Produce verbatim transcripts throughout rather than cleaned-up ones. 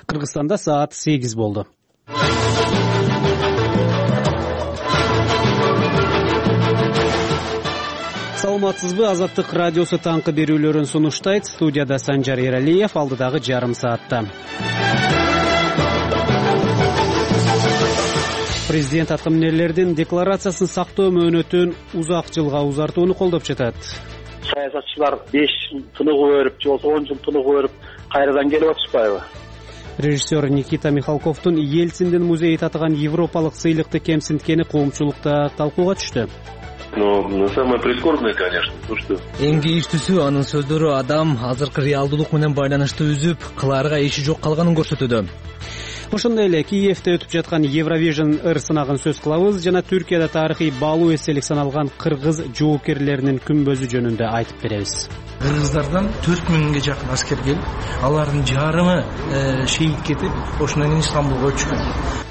Кыргызстанда саат сегиз болду. Саламатсызбы? Азаттык радиосу таңкы берүүлөрүн сунуштайт. Студияда Санжар Эралиев, алдыдагы жарым саатта. Президент аткаминерлердин декларациясын сактоо мөөнөтүн узак жылга узартууну колдоп жатат. Саясатчылар беш жыл тыныгуу берип, же болбосо он жыл тыныгуу берип, кайрадан келип атышпайбы? Режиссер Никита Михалковдун Ельциндин музейи татыган европалык сыйлыкты кемсинткени коомчулукта талкууга түштү. Но самое прискорбное, конечно, то, что... Эң кейиштүүсү анын сөздөрү адам азыркы реалдуулук менен байланышты үзүп, кылаарга иши жок калганын көрсөтүүдө. Ошондой эле Киевде өтүп жаткан Евровижн ыр сынагын сөз кылабыз жана Түркияда тарыхый баалуу эстелик саналган кыргыз жоокерлеринин күнбөзү жөнүндө айтып беребиз. Кыргыздардан төрт миңге жакын аскер келип, алардын жарымы шейит кетип, ошондон кийин Стамбулга өчкөн.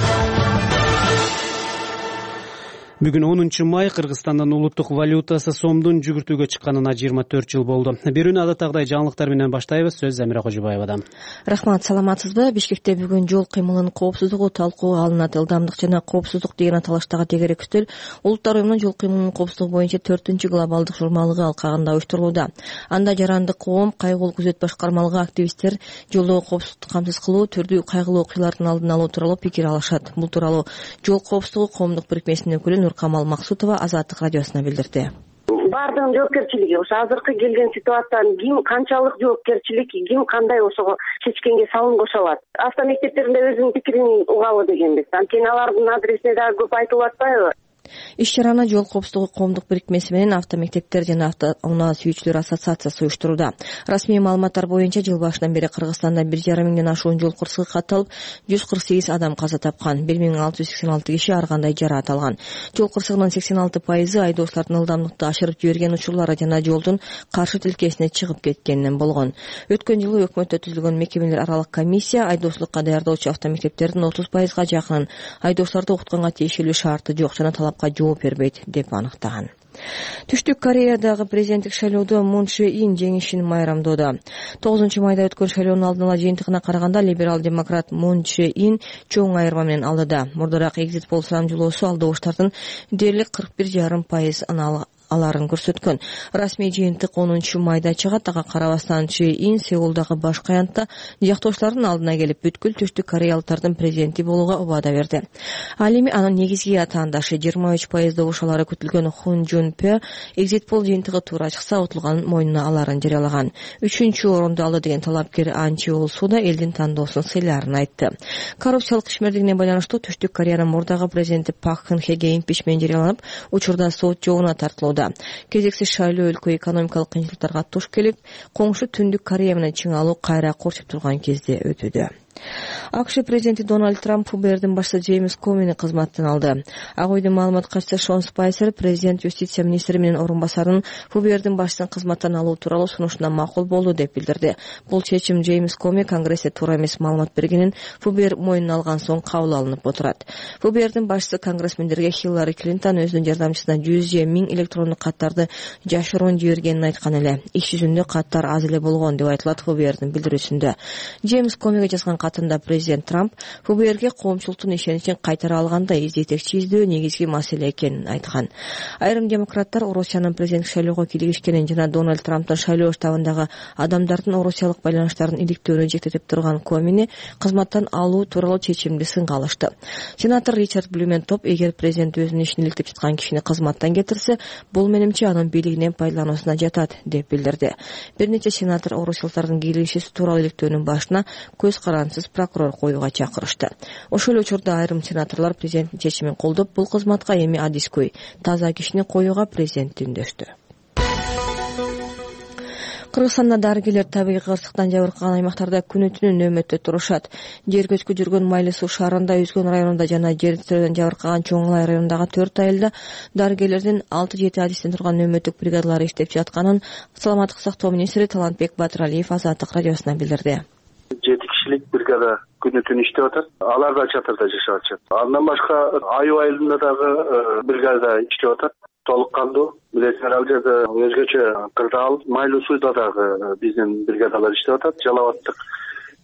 Бүгүн онунчу май Кыргызстандын улуттук валютасы сомдун жүгүртүүгө чыкканына жыйырма төрт жыл болду. Берүүнү адаттагыдай жаңылыктар менен баштайбыз. Сөз Замира Кожобаевадан. Рахмат, саламатсызбы? Бишкекте бүгүн жол кыймылынын коопсуздугу талкууга алынат. Ылдамдык жана коопсуздук деген аталыштагы тегерек үстөл Улуттар уюмунун жол кыймылынын коопсуздугу боюнча төртүнчү глобалдык журмалыгы алкагында уюштурулууда. Анда жарандык коом, кайгылуу күзөт башкармалыгы, активисттер жолдогу коопсуздукту камсыз кылуу, түрдүү кайгылуу окуялардын алдын алуу тууралуу пикир алышат. Бул тууралуу жол коопсуздугу коомдук бирикмесинин өкүлү Камал Максутова Азаттык радиосуна билдирди. Бардын жоопкерчилиги, ошо азыркы келген ситуацияны ким канчалык жоопкерчилик, ким кандай ошого чечкенге салым кошо алат. Автомектептеринде өзүнүн пикирин угабы дегенбиз. Анткени алардын адресине дагы көп айтылып атпайбы? Иш-чараны жол коопсуздугу коомдук бирикмеси менен автомектептер жана автоунаа сүйүүчүлөр ассоциациясы уюштурууда. Расмий маалыматтар боюнча жыл башынан бери Кыргызстанда бир жарым миңден ашуун жол кырсыгы катталып, жүз кырк сегиз адам каза тапкан, бир миң алты жүз сексен алты киши ар кандай жараат алган. Жол кырсыгынын сексен алты пайызы айдоочулардын ылдамдыкты ашырып жиберген учурлары жана жолдун каршы тилкесине чыгып кеткенинен болгон. Өткөн жылы өкмөттө түзүлгөн мекемелер аралык комиссия айдоочулукка даярдоочу автомектептердин отуз пайызга жакынын айдоочуларды окутканга тиешелүү шарты жок жана талапка жооп бербейт деп аныктаган. Түштүк Кореядагы президенттик шайлоодо Мун Чжэ Ин жеңишин майрамдоодо. тогузунчу майда өткөн шайлоонун алдын ала жыйынтыгына караганда либерал-демократ Мун Чжэ Ин чоң айырма менен алдыда. Мурдараак экзит пол санжулоосу алдоочтардын дээрлик кырк бир жарым пайыз аларын көрсөткөн. Расмий жыйынтык онунчу майда чыгат. Ага карабастан Чжэ Ин Сеулдагы баш каянтта жактоочулардын алдына келип бүткүл түштүк кореялыктардын президенти болууга убада берди. Ал эми анын негизги атаандашы жыйырма үч пайыз добуш алары күтүлгөн Хун Жун Пе экзит пол жыйынтыгы туура чыкса утулганын мойнуна аларын жарыялаган. Үчүнчү орунду алды деген талапкер Ан Чеол-су да элдин тандоосун сыйларын айтты. Коррупциялык ишмердигине байланыштуу түштүк Кореянын мурдагы президенти Пак Кын Хеге импичмент жарыяланып, учурда сот жогуна тартылууда. Кезексиз шайлоо өлкө экономикалык кыйынчылыктарга туш келип, коңшу Түндүк Корея менен чың алуу кайра корчуп турган кезде өтүүдө. АКШ президенти Дональд Трамп ФБРдин башчысы Джеймс Комини кызматтан алды. Ак үйдүн маалымат катчысы Шон Спайсер президент юстиция министри менен орун басарын ФБРдин башчысын кызматтан алуу тууралуу сунушуна макул болду деп билдирди. Бул чечим Джеймс Коми Конгрессте туура эмес маалымат бергенин ФБР мойнуна алган соң кабыл алынып отурат. ФБРдин башчысы конгрессмендерге Хиллари Клинтон өзүнүн жардамчысына жүз же миң электрондук каттарды жашыруун жибергенин айткан эле. Иш жүзүндө каттар аз эле болгон деп айтылат ФБРдин билдирүүсүндө. Джеймс Комиге жазган катында президент Трамп ФБРге коомчулуктун ишеничин кайтара алганда из жетекчи издөө негизги маселе экенин айткан. Айрым демократтар Орусиянын президенттик шайлоого кийлигишкенин жана Дональд Трамптын шайлоо штабындагы адамдардын орусиялык байланыштарын иликтөөнү жектетип турган Комини кызматтан алуу тууралуу чечимди сынга алышты. Сенатор Ричард Блюментоп эгер президент өзүнүн ишин иликтеп жаткан кишини кызматтан кетирсе, бул менимче анын бийлигинен пайдалануусуна жатат деп билдирди. Бир нече сенатор орусиялыктардын кийлигиши тууралуу иликтөөнүн башына көз карансыз прокурор коюуга чакырышты. Ошол учурда айрым сенаторлор президенттин чечимин колдоп, бул кызматка эми адискөй таза кишини коюуга президентти үндөштү. Кыргызстанда дарыгерлер табигый кырсыктан жабыркаган аймактарда күнү-түнү нөөмөттө турушат. Жер көчкү жүргөн Майлы суу шаарында, Үзгөн районунда жана жер титирөөдөн жабыркаган Чоң Алай районундагы төрт айылда дарыгерлердин алты жети адистен турган нөөмөттүк бригадалары иштеп жатканын саламаттык сактоо министри Талантбек Батыралиев Азаттык радиосуна билдирди. Жети кишилик бригада күнү-түнү иштеп атат. Алар да чатырда жашап атышат. Андан башка Айыл айылында дагы бригада иштеп атат. Толук кандуу. Билесиңер, ал жерде өзгөчө кырдаал, Майлуу сууда дагы биздин бригадалар иштеп атат. Жалал абадтык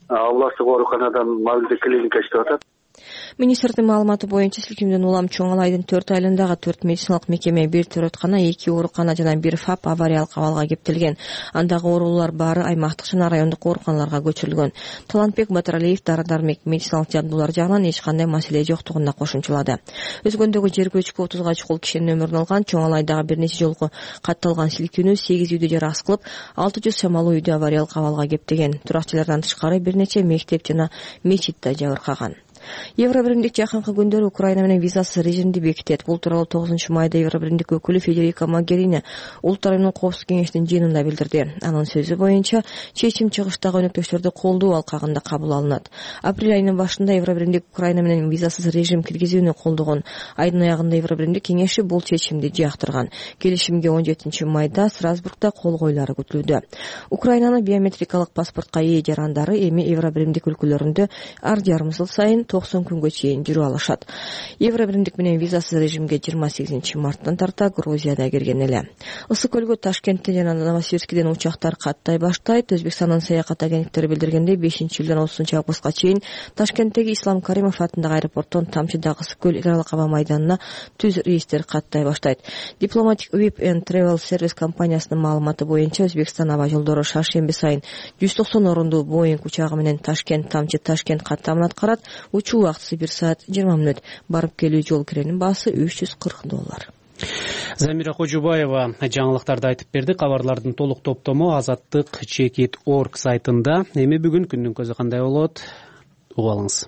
областтык ооруканадан мобилдик клиника иштеп атат. Министрдин маалыматы боюнча силкимден улам Чоң Алайдын төрт айылындагы төрт медициналык мекеме, бир төрөткана, эки оорукана жана бир ФАП авариялык абалга кептелген. Андагы оорулуулар баары аймактык жана райондук ооруканаларга көчүрүлгөн. Талантбек Батыралиев дары-дармек медициналык жабдуулар жагынан эч кандай маселе жоктугуна кошумчалады. Өзгөндөгү жер көчкү отузга чукул кишинин өмүрүн алган Чоң Алайдагы бир нече жолку катталган силкинүү сегиз үйдү жарас кылып, алты жүз шамалуу үйдү авариялык абалга кептеген. Туракчылардан тышкары бир нече мектеп жана мечит да жабыркаган. Евробиримдик жакынкы күндөрү Украина менен визасыз режимди бекитет. Бул тууралуу тогузунчу майда Евробиримдик өкүлү Федерика Могерини Улуттар уюмунун коопсуздук кеңешинин жыйынында билдирди. Анын сөзү боюнча, чечим чыгыштагы өнөктөштөрдү колдоо алкагында кабыл алынат. Апрель айынын башында Евробиримдик Украина менен визасыз режим киргизүүнү колдогон. Айдын аягында Евробиримдик кеңеши бул чечимди жактырган. Келишимге он жетинчи майда Страсбургда кол коюлары күтүлүүдө. Украинанын биометрикалык паспортко ээ жарандары эми Евробиримдик өлкөлөрүндө ар жарым жыл сайын токсон күнгө чейин жүрүп алышат. Евробиримдик менен визасыз режимге жыйырма сегизинчи марттан тарта Грузияда кирген эле. Ысык көлгө Ташкенттен жана Новосибирскиден учактар каттай баштайт. Өзбекстандын саякат агенттиктери билдиргендей, бешинчи июлдан отузунчу августка чейин Ташкенттеги Ислам Каримов атындагы аэропорттон Тамчыдагы Ысык көл эл аралык аба майданына түз рейстер каттай баштайт. Diplomatic Web and Travel Service компаниясынын маалыматы боюнча, Өзбекстан аба жолдору шаршемби сайын жүз токсон орундуу Боинг учагы менен Ташкент Тамчы Ташкент каттамын аткарат. Учуу убактысы бир саат жыйырма мүнөт. Барып келүү жол киренин баасы үч жүз кырк доллар. Замира Кожубаева жаңылыктарды айтып берди. Кабарлардын толук топтому азаттык чекит точка орг сайтында. Эми бүгүн күндүн көзү кандай болот? Угуп алыңыз.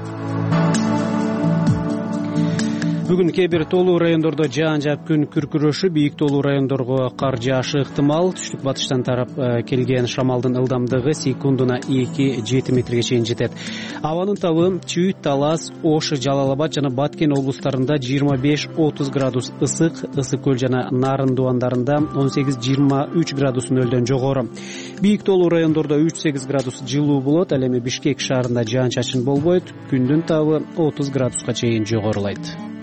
Бүгүн кээ бир тоолуу райондордо жаан жаап күн күркүрөшү, бийик тоолуу райондорго кар жаашы ыктымал. Түштүк батыштан тарап келген шамалдын ылдамдыгы секундуна эки жети метрге чейин жетет. Абанын табы Чүйүт, Талас, Ош, Жалал Абад жана Баткен облустарында жыйырма беш отуз градус ысык, Ысык көл жана Нарын дубандарында он сегиз жыйырма үч градус нөлдөн жогору. Бийик тоолуу райондордо үч сегиз градус жылуу болот. Ал эми Бишкек шаарында жаан чачын болбойт. Күндүн табы отуз градуска чейин жогорулайт.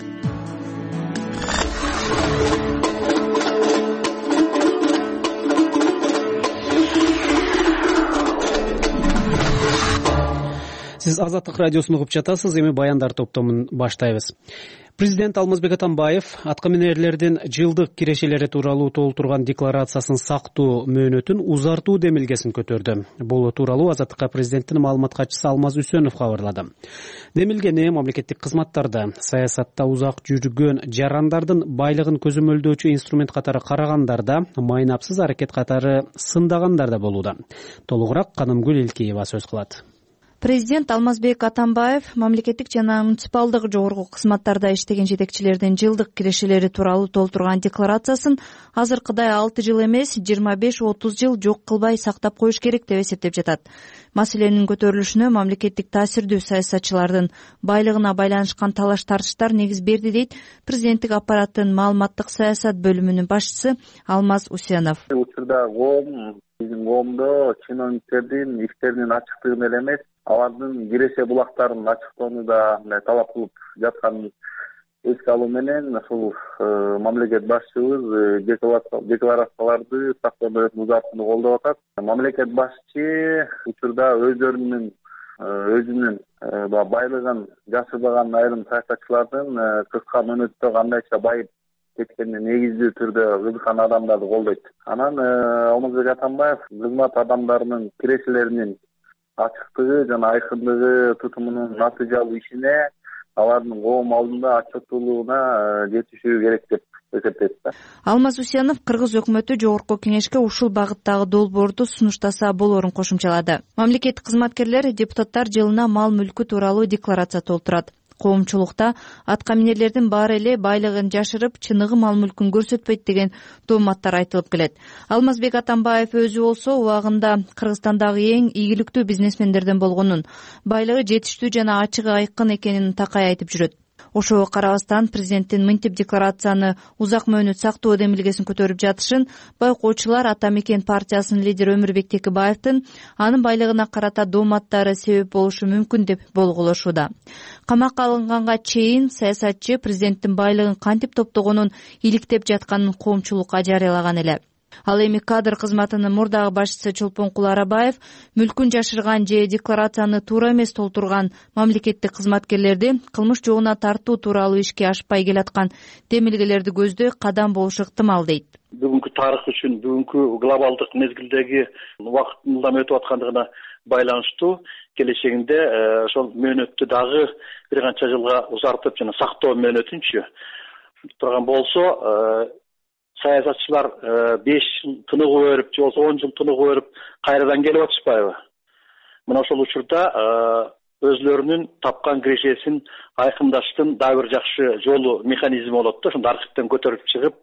Сиз Азаттык радиосун угуп жатасыз. Эми баяндар топтомун баштайбыз. Президент Алмазбек Атамбаев аткаминерлердин жылдык кирешелери тууралуу толтурган декларациясын сактоо мөөнөтүн узартуу демилгесин көтөрдү. Бул тууралуу Азаттыкка президенттин маалымат катчысы Алмаз Үсөнов кабарлады. Демилгени мамлекеттик кызматтарда, саясатта узак жүргөн жарандардын байлыгын көзөмөлдөөчү инструмент катары карагандарда, майнапсыз аракет катары сындагандарда болууда. Толугураак Канымгүл Элкеева сөз кылат. Президент Алмазбек Атамбаев мамлекеттик жана муниципалдык жогорку кызматтарда иштеген жетекчилердин жылдык кирешелери тууралуу толтурган декларациясын азыркыдай алты жыл эмес, жыйырма беш отуз жыл жок кылбай сактап коюш керек деп эсептеп жатат. Маселенин көтөрүлүшүнө мамлекеттик таасирдүү саясатчылардын байлыгына байланышкан талаш тартыштар негиз берди, дейт президенттик аппараттын маалыматтык саясат бөлүмүнүн башчысы Алмаз Үсөнов. Учурда коом, биздин коомдо чиновниктердин иштеринин ачыктыгын эле эмес, алардын киреше булактарын ачыктоону да талап кылып жатканын эске алуу менен ушул мамлекет башчыбыз декларацияларды сактоо мөөнөтүн узартууну колдоп атат. Мамлекет башчы учурда өздөрүнүн өзүнүн байлыгын жашырбаган айрым саясатчылардын кыска мөөнөттө кандайча байып кеткенин негиздүү түрдө кызыккан адамдарды колдойт. Анан Алмазбек Атамбаев кызмат адамдарынын кирешелеринин ачыктыгы жана айкындыгы тутумунун натыйжалуу ишине, алардын коом алдында отчеттуулугуна жетишүү керек деп эсептейт. Алмаз Үсөнов Кыргыз өкмөтү жогорку кеңешке ушул багыттагы долбоорду сунуштаса болоорун кошумчалады. Мамлекеттик кызматкерлер, депутаттар жылына мал мүлкү тууралуу декларация толтурат. Коомчулукта аткаминерлердин баары эле байлыгын жашырып, чыныгы мал мүлкүн көрсөтпөйт деген дооматтар айтылып келет. Алмазбек Атамбаев өзү болсо убагында Кыргызстандагы эң ийгиликтүү бизнесмендерден болгонун, байлыгы жетиштүү жана ачык айкын экенин такай айтып жүрөт. Ошого карабастан президенттин мынтип декларацияны узак мөөнөт сактоо демилгесин көтөрүп жатышын байкоочулар Ата Мекен партиясынын лидери Өмүрбек Текебаевдин анын байлыгына карата дооматтары себеп болушу мүмкүн деп болгулошууда. Камакка алынганга чейин саясатчы президенттин байлыгын кантип топтогонун иликтеп жатканын коомчулукка жарыялаган эле. Ал эми кадр кызматынын мурдагы башчысы Чолпонкул Арабаев мүлкүн жашырган же декларацияны туура эмес толтурган мамлекеттик кызматкерлерди кылмыш жолуна тартуу тууралуу ишке ашпай келаткан демилгелерди көздөй кадам болушу ыктымал дейт. Бүгүнкү тарых үчүн, бүгүнкү глобалдык мезгилдеги убакыт мылдам өтүп аткандыгына байланыштуу келечегинде ошол мөөнөттү дагы бир канча жылга узартып жана сактоо мөөнөтүнчү турган болсо, саясатчылар беш жыл тыныгуу берип же болбосо он жыл тыныгуу берип кайрадан келип атышпайбы? Мына ошол учурда өзлөрүнүн тапкан кирешесин айкындаштын дагы бир жакшы жолу, механизми болот да. Ошондо архивден көтөрүп чыгып,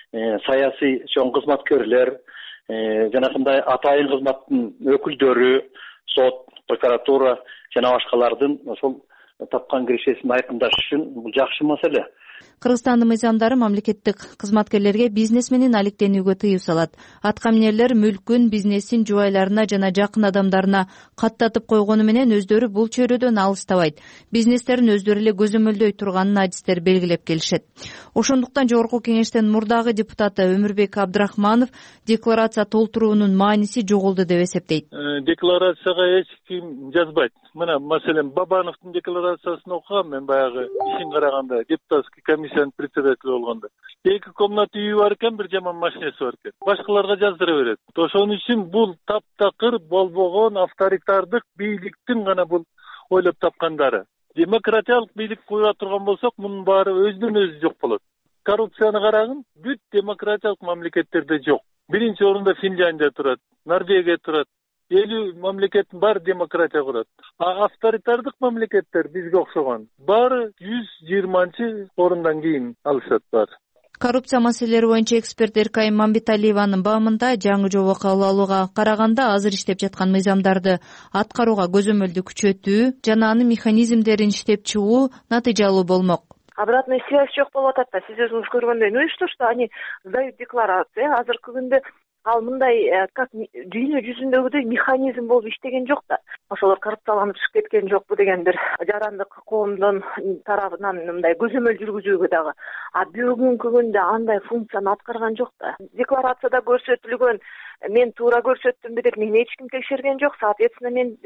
саясий чоң кызматкерлер, жанакындай атайын кызматтын өкүлдөрү, сот, прокуратура жана башкалардын ошол тапкан кирешесин айкындаш үчүн бул жакшы маселе. Кыргызстандын мыйзамдары мамлекеттик кызматкерлерге бизнес менен алектенүүгө тыюу салат. Аткаминерлер мүлкүн, бизнесин жубайларына жана жакын адамдарына каттатып койгону менен өздөрү бул чөйрөдөн алыстабайт. Бизнестерин өздөрү эле көзөмөлдөй турганын адистер белгилеп келишет. Ошондуктан Жогорку Кеңештин мурдагы депутаты Өмүрбек Абдрахманов декларация толтуруунун мааниси жоголду деп эсептейт. Декларацияга эч ким жазбайт. Мына маселен Бабановдун декларациясын окугам мен баягы ишин караганда, депутатский комиссиянын председатели болгондо. Эки комната үйү бар экен, бир жаман машинеси бар экен. Башкаларга жаздыра берет. Ошон үчүн бул таптакыр болбогон авторитардык бийликтин гана бул ойлоп тапкандары. Демократиялык бийлик куя турган болсок, мунун баары өздөн өзү жок болот. Коррупцияны карагын, бүт демократиялык мамлекеттерде жок. Биринчи орунда Финляндия турат, Норвегия турат. элүү мамлекеттин баары демократия курат. А авторитардык мамлекеттер бизге окшогон баары жүз жыйырманчы орундан кийин алышат баары. Коррупция маселелери боюнча эксперт Эркай Мамбеталиеванын баамында жаңы жобо кабыл алууга караганда азыр иштеп жаткан мыйзамдарды аткарууга көзөмөлдү күчөтүү жана анын механизмдерин иштеп чыгуу натыйжалуу болмок. Обратная связь жок болуп атат да. Сиз өзүңүз көргөндөй, ну и что, что они сдают декларации. Азыркы күндө ал мындай как дүйнө жүзүндөгүдөй механизм болуп иштеген жок да. Ошолор коррупцияланып чыгып кеткен жокпу деген бир жарандык коомдун тарабынан мындай көзөмөл жүргүзүүгө дагы. А бүгүнкү күндө андай функцияны аткарган жок да. Декларацияда көрсөтүлгөн мен туура көрсөттүмбү деп мени эч ким текшерген жок. Соответственно, мен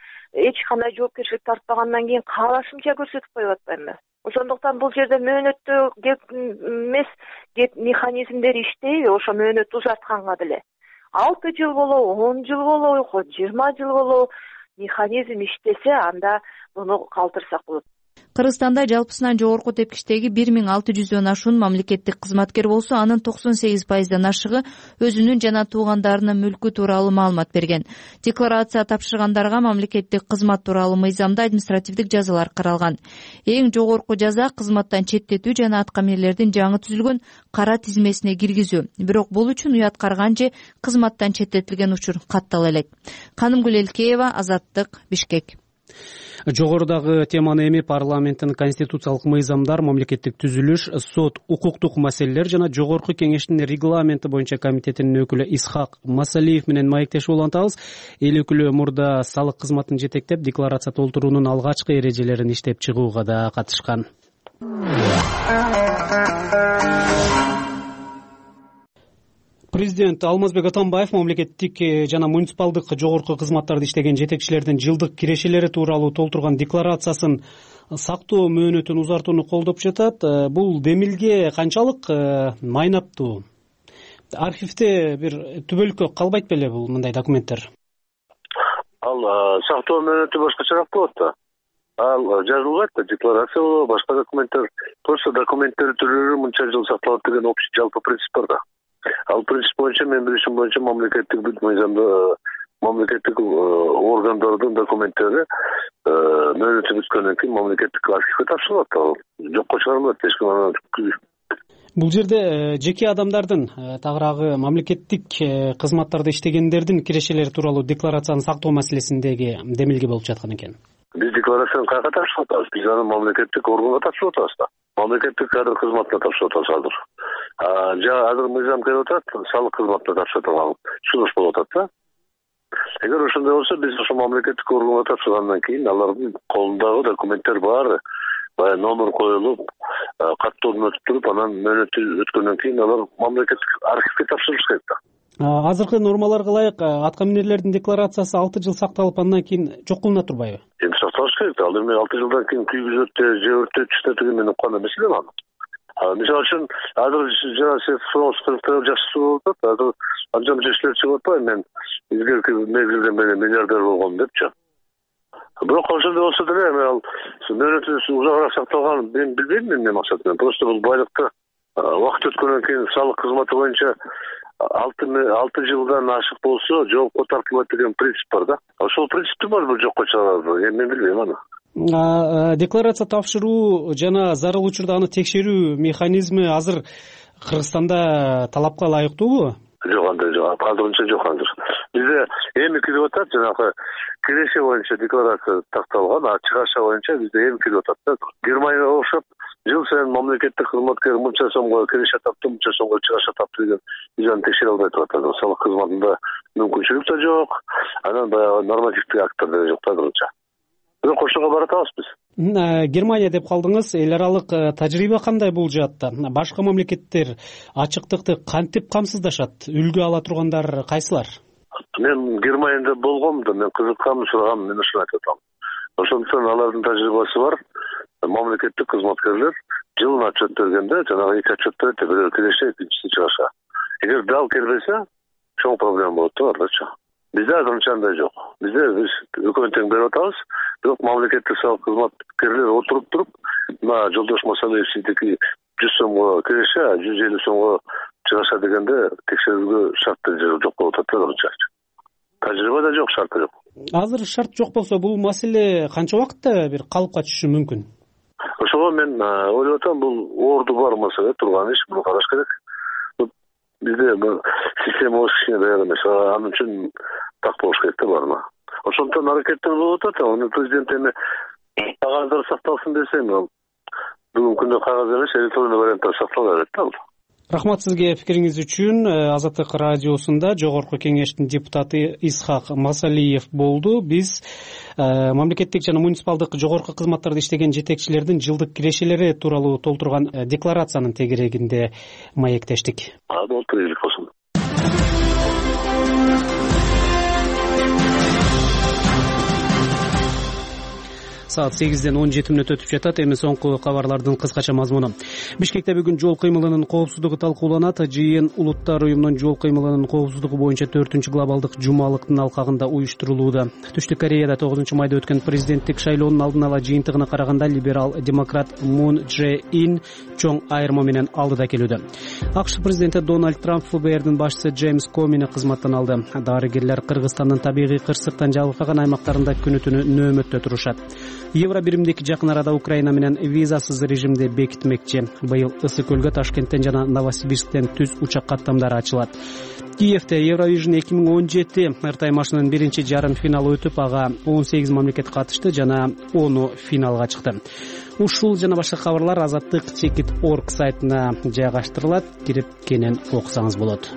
эч кандай жоопкерчилик тартпагандан кийин каалашымча көрсөтүп коюп атпаймынбы? Ошондуктан бул жерде мөөнөттө кеп эмес, кеп механизмдер иштейби, ошо мөөнөттү узартканга деле. алты жыл болобу, он жыл болобу, жыйырма жыл болобу, механизм иштесе, анда муну калтырсак болот. Кыргызстанда жалпысынан жогорку тепкичтеги бир миң алты жүздөн ашуун мамлекеттик кызматкер болсо, анын токсон сегиз пайыздан ашыгы өзүнүн жана туугандарынын мүлкү тууралуу маалымат берген. Декларация тапшыргандарга мамлекеттик кызмат тууралуу мыйзамда административдик жазалар каралган. Эң жогорку жаза кызматтан четтетүү жана аткаминерлердин жаңы түзүлгөн кара тизмесине киргизүү. Бирок бул үчүн уят карган же кызматтан четтетилген учур каттала элек. Канымгүл Элкеева, Азаттык, Бишкек. Жогорудагы теманы эми парламенттин конституциялык мыйзамдар, мамлекеттик түзүлүш, сот, укуктук маселелер жана Жогорку Кеңештин регламенти боюнча комитетинин өкүлү Исхак Масалиев менен маектешип улантабыз. Эл өкүлү мурда салык кызматын жетектеп, декларация толтуруунун алгачкы эрежелерин иштеп чыгууга да катышкан. Президент Алмазбек Атамбаев мамлекеттик жана муниципалдык жогорку кызматтарды иштеген жетекчилердин жылдык кирешелери тууралуу толтурган декларациясын сактоо мөөнөтүн узартууну колдоп жатат. Бул демилге канчалык майнаптуу? Архивде бир түбөлүккө калбайт беле бул мындай документтер? Ал сактоо мөөнөтү башкачараак болот да. Ал жазылган да, декларация болобу, башка документтер, просто документтер түрүрү мынча жыл сакталат деген общий жалпы принцип бар да. Ал принцип боюнча, мен билишим боюнча мамлекеттик бүт мыйзамда мамлекеттик органдардын документтери мөөнөтү бүткөндөн кийин мамлекеттик архивге тапшырылат. Жокко чыгарылат, эч ким анан. Бул жерде жеке адамдардын, тагыраагы мамлекеттик кызматтарда иштегендердин кирешелери тууралуу декларацияны сактоо маселесиндеги демилге болуп жаткан экен. Биз декларацияны каяка тапшырып атабыз? Биз аны мамлекеттик органга тапшырып атабыз да. Мамлекеттик кадр кызматына тапшырып атабыз азыр. Жана азыр мыйзам келип атат, салык кызматына тапшырылган сунуш болуп атат да. Эгер ошондой болсо, биз ошо мамлекеттик органга тапшыргандан кийин алардын колундагы документтер баары баягы номер коюлуп, каттоодон өтүп туруп, анан мөөнөтү өткөндөн кийин алар мамлекеттик архивге тапшырылышы керек да. азыркы нормаларга ылайык аткаминерлердин декларациясы алты жыл сакталып андан кийин жок кылына турбайбы? Эми сакталыш керек. Ал эми алты жылдан кийин күйгүзөт же өрттөт деген менен кандай маселе аны. Мисалы үчүн азыр жана сиз суроосуңуздар жакшы суроо болуп атат. Азыр анча мынча иштер чыгып атпайбы, мен илгерки мезгилде менен миллиардер болгом депчи. Бирок ошондой болсо деле эми ал мөөнөтү узагыраак сакталганын мен билбейм, эмне максат менен. Просто бул байлыкты убакыт өткөндөн кийин салык кызматы боюнча алты алты жылдан ашык болсо жоопко тартылат деген принцип бар да. Ошол принципти баары жокко чыгарат. Эми мен билбейм аны. Декларация тапшыруу жана зарыл учурда аны текшерүү механизми азыр Кыргызстанда талапка ылайыктуубу? Жок, андай жок. Азырынча жок азыр. Бизде эми кирип атат, жанагы киреше боюнча декларация такталган, а чыгаша боюнча бизде эми кирип атат да. Германияга окшоп жыл сайын мамлекеттик кызматкер мынча сомго киреше тапты, мынча сомго чыгаша тапты деген биз аны текшере албай атат. Салык кызматында мүмкүнчүлүк да жок, анан баягы нормативдик акттар да жок да азырынча. Бирок ошого баратабыз биз. Германия деп калдыңыз, эл аралык тажрыйба кандай бул жаатта? Башка мамлекеттер ачыктыкты кантип камсыздашат? Үлгү ала тургандар кайсылар? Мен Германияда болгом да, мен кызыккам, сурагам, мен ошону айтып атам. Ошондуктан алардын тажрыйбасы бар. Мамлекеттик кызматкерлер жылына отчет бергенде жанагы эки отчет берет, бирөө киреше, экинчиси чыгаша. Эгер дал келбесе, чоң проблема болот да бардачы. Бизде азырынча андай жок. Бизде биз өкмөт тең берип атабыз, бирок мамлекеттик салык кызматкерлер отуруп туруп, мына Жолдош Масалиев сиздики жүз сомго киреше, жүз элүү сомго чыгаша дегенде текшерүүгө шарт жок болуп атат да азырынча. Тажрыйба да жок, шарт жок. Азыр шарт жок болсо бул маселе канча убакытта бир калыпка түшүшү мүмкүн? Ошого мен ойлоп атам, бул орду бар маселе, турган иш, муну караш керек. Бизде бул система кичине даяр эмес, анын үчүн так болуш керек да баарына. Ошондон аракеттер болуп атат. Аны президент эми кагаздар сакталсын десе, бүгүнкү күндө кагаз эмес, электрондуу вариантта сактала берет да. Рахмат сизге пикириңиз үчүн. Азаттык радиосунда Жогорку кеңештин депутаты Исхак Масалиев болду. Биз мамлекеттик жана муниципалдык жогорку кызматтарда иштеген жетекчилердин жылдык кирешелери тууралуу толтурган декларациянын тегерегинде маектештик. А, болду, ийгилик болсун. Саат сегизден он жети мүнөт өтүп жатат. Эми соңку кабарлардын кыскача мазмуну. Бишкекте бүгүн жол кыймылынын коопсуздугу талкууланат. Жыйын Улуттар уюмунун жол кыймылынын коопсуздугу боюнча төртүнчү глобалдык жумалыктын алкагында уюштурулууда. Түштүк Кореяда тогузунчу майда өткөн президенттик шайлоонун алдын ала жыйынтыгына караганда либерал-демократ Мун Дже Ин чоң айырма менен алдыда келүүдө. АКШ президенти Дональд Трамп эф бэ эрдин башчысы Джеймс Комини кызматтан алды. Дарыгерлер Кыргызстандын табигый кырсыктан жабыркаган аймактарында күнү түнү нөөмөттө турушат. Евро биримдик жакын арада Украина менен визасыз режимди бекитмекчи. Быйыл Ысык көлгө Ташкенттен жана Новосибирсктен түз учак каттамдары ачылат. Киевде Евровижн эки миң он жети ыртаймашынын биринчи жарым финалы өтүп, ага он сегиз мамлекет катышты жана ону финалга чыкты. Ушул жана башка кабарлар азаттык чекит точка орг сайтына жайгаштырылат. Кирип кенен окусаңыз болот.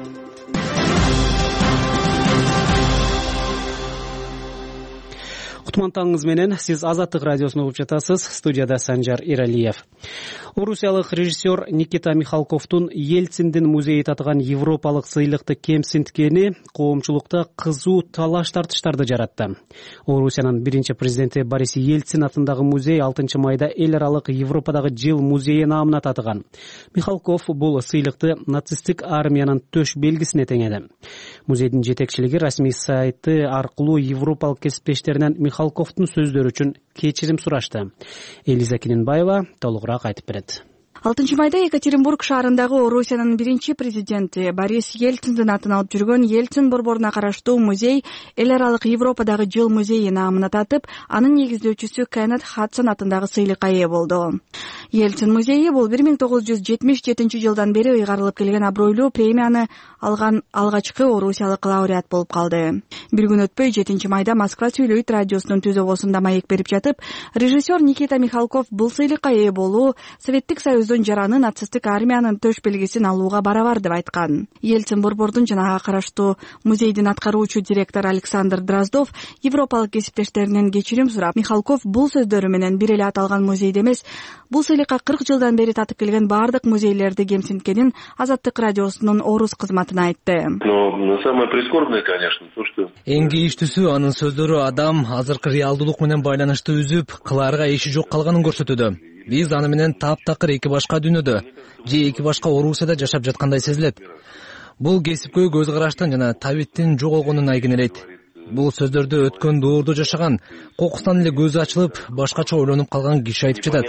Кутман таңыңыз менен, сиз Азаттык радиосун угуп жатасыз. Студияда Санжар Иралиев. Орусиялык режиссер Никита Михалковдун Ельциндин музейи татыган европалык сыйлыкты кемсинткени коомчулукта кызуу талаш тартыштарды жаратты. Орусиянын биринчи президенти Борис Ельцин атындагы музей алтынчы майда эл аралык Европадагы жыл музейи наамына татыган. Михалков бул сыйлыкты нацисттик армиянын төш белгисине теңеди. Музейдин жетекчилиги расмий сайты аркылуу европалык кесиптештеринен Михалковдун сөздөрү үчүн кечирим сурашты. Элиза Киненбаева толугураак айтып берет. алтынчы майда Екатеринбург шаарындагы Орусиянын биринчи президенти Борис Ельциндин атын алып жүргөн Ельцин борборуна караштуу музей эл аралык Европадагы жыл музейи наамына татып, анын негиздөөчүсү Кеннет Хадсон атындагы сыйлыкка ээ болду. Ельцин музейи бул бир миң тогуз жүз жетимиш жетинчи жылдан бери ыйгарылып келген абройлуу премияны алган алгачкы орусиялык лауреат болуп калды. Бир күн өтпөй жетинчи майда Москва сүйлөйт радиосунун түз обосунда маек берип жатып, режиссер Никита Михалков бул сыйлыкка ээ болуу Советтик Союз көздөн жараны нацисттик армиянын төш белгисин алууга барабар деп айткан. Ельцин борбордун жанага караштуу музейдин аткаруучу директору Александр Дроздов европалык кесиптештеринен кечирим сурап, Михалков бул сөздөрү менен бир эле аталган музейде эмес, бул сыйлыкка кырк жылдан бери татып келген бардык музейлерди кемсинткенин Азаттык радиосунун орус кызматына айтты. Но самое прискорбное, конечно, то, что эң кейиштүүсү анын сөздөрү адам азыркы реалдуулук менен байланышты үзүп, кылаарга иши жок калганын көрсөтүүдө. Биз аны менен таптакыр эки башка дүйнөдө же эки башка Орусияда жашап жаткандай сезилет. Бул кесипкөй көз караштын жана табиттин жоголгонун айгинелейт. Бул сөздөрдү өткөн доордо жашаган, кокустан эле көзү ачылып, башкача ойлонуп калган киши айтып жатат.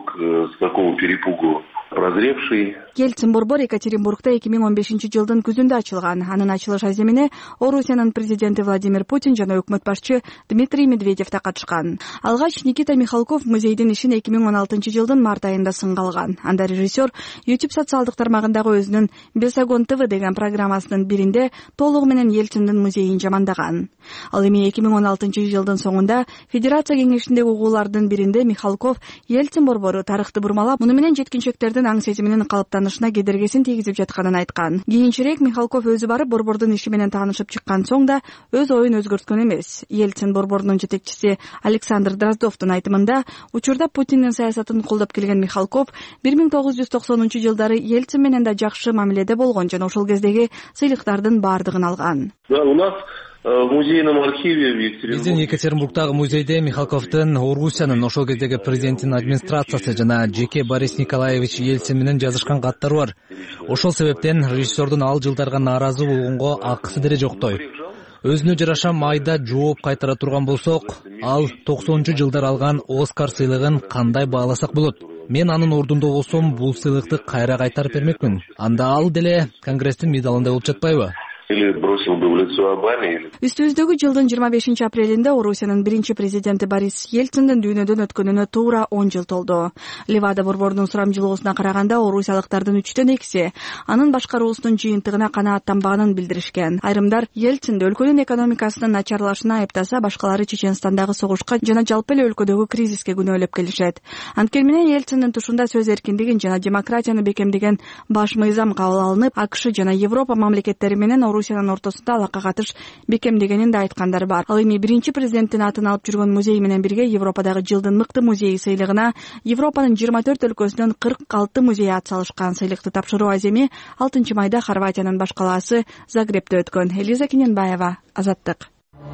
Прозревший. Ельцин борбор Екатеринбургда эки миң он бешинчи жылдын күзүндө ачылган. Анын ачылыш аземине Орусиянын президенти Владимир Путин жана өкмөт башчы Дмитрий Медведев да катышкан. Алгач Никита Михалков музейдин ишин эки миң он алтынчы жылдын март айында сынга алган. Анда режиссер YouTube социалдык тармагындагы өзүнүн Бесогон ТВ деген программасынын биринде толугу менен Ельциндин музейин жамандаган. Ал эми эки миң он алтынчы жылдын соңунда Федерация кеңешиндеги угуулардын биринде Михалков Ельцин борбору тарыхты бурмалап, муну менен жеткинчектердин аң сезиминин калыптанышына кедергесин тийгизип жатканын айткан. Кийинчерээк Михалков өзү барып борбордун иши менен таанышып чыккан соң да өз оюн өзгөрткөн эмес. Ельцин борборунун жетекчиси Александр Дроздовдун айтымында, учурда Путиндин саясатын колдоп келген Михалков бир миң тогуз жүз токсонунчу жылдары Ельцин менен да жакшы мамиледе болгон жана ошол кездеги сыйлыктардын бардыгын алган. Да, у нас в музейном архиве в Екатеринбурге. Биздин Екатеринбургдагы музейде Михалковдун Орусиянын ошол кездеги президенттин администрациясы жана жеке Борис Николаевич Ельцин менен жазышкан каттары бар. Ошол себептен режиссердун ал жылдарга нааразы болгонго акысы деле жоктой. Өзүнө жараша майда жооп кайтара турган болсок, ал токсонунчу жылдар алган Оскар сыйлыгын кандай бааласак болот? Мен анын ордунда болсом, бул сыйлыкты кайра кайтарып бермекмин. Анда ал деле Конгресстин медалындай болуп жатпайбы? Или бросил бы в лицо Обаме, или... Үстүбүздөгү жылдын жыйырма бешинчи апрелинде Орусиянын биринчи президенти Борис Ельциндин дүйнөдөн өткөнүнө туура он жыл толду. Левада борборунун сурамжылоосуна караганда орусиялыктардын үчтөн экиси анын башкаруусунун жыйынтыгына канааттанбаганын билдиришкен. Айрымдар Ельцинди өлкөнүн экономикасынын начарлашына айыптаса, башкалары Чеченстандагы согушка жана жалпы эле өлкөдөгү кризиске күнөөлөп келишет. Анткени менен Ельциндин тушунда сөз эркиндигин жана демократияны бекемдеген баш мыйзам кабыл алынып, АКШ жана Европа мамлекеттери менен Орусиянын ортосунда алака катыш бекемдегенин да айткандар бар. Ал эми биринчи президенттин атын алып жүргөн музей менен бирге Европадагы жылдын мыкты музейи сыйлыгына Европанын жыйырма төрт өлкөсүнөн кырк алты музей ат салышкан. Сыйлыкты тапшыруу аземи алтынчы майда Хорватиянын баш калаасы Загребде өткөн. Элиза Кененбаева, Азаттык.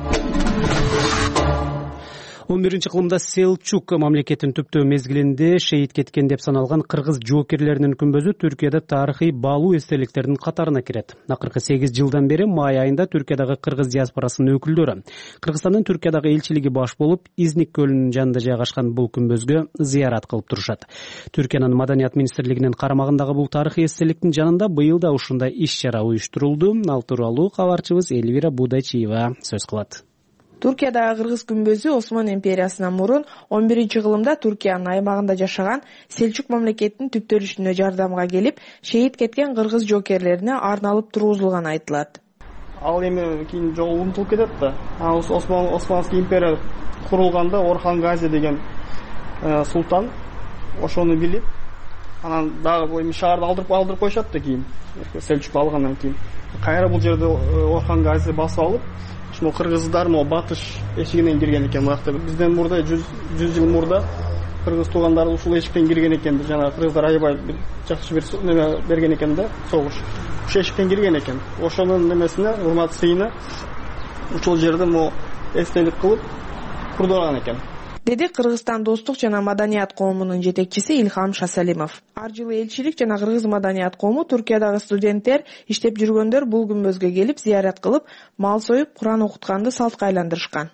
он биринчи кылымда Селчук мамлекетинин түптөө мезгилинде шейит кеткен деп саналган кыргыз жоокерлеринин күмбөзү Түркияда тарыхый баалуу эстеликтердин катарына кирет. Акыркы сегиз жылдан бери май айында Түркиядагы кыргыз диаспорасынын өкүлдөрү Кыргызстандын Түркиядагы элчилиги баш болуп, Изник көлүнүн жанында жайгашкан бул күмбөзгө зыярат кылып турушат. Түркиянын Маданият министрлигинин карамагындагы бул тарыхый эстеликтин жанында быйыл да ушундай иш-чара уюштурулду. Ал тууралуу кабарчыбыз Эльвира Будачиева сөз кылат. Түркиядагы кыргыз күмбөзү Осман империясынан мурун он биринчи кылымда Түркиянын аймагында жашаган Селчук мамлекетинин түптөлүшүнө жардамга келип, шейит кеткен кыргыз жоокерлерине арналып тургузулганы айтылат. Ал эми кийин жолу унутулуп кетет да. Осман Османский империя курулганда Орхан Гази деген султан ошону билип, анан дагы бул эми шаарды алдырып алдырып коюшат да кийин. Селчук алгандан кийин кайра бул жерде Орхан Гази басып алып, ушул кыргыздар могу батыш эшигинен кирген экен. Буякта бизден мурда жүз жыл мурда кыргыз туугандар ушул эшиктен кирген экен. Жана кыргыздар аябай жакшы бир неме берген экен да, согуш. Ушул эшиктен кирген экен. Ошонун немесине, урмат сыйына ушул жерде могу эстелик кылып курдурган экен. Деди Кыргызстан достук жана маданият коомунун жетекчиси Илхам Шасалимов. Ар жылы элчилик жана кыргыз маданият коому Түркиядагы студенттер, иштеп жүргөндөр бул күмбөзгө келип зыярат кылып, мал союп, Куран окутканды салтка айландырышкан.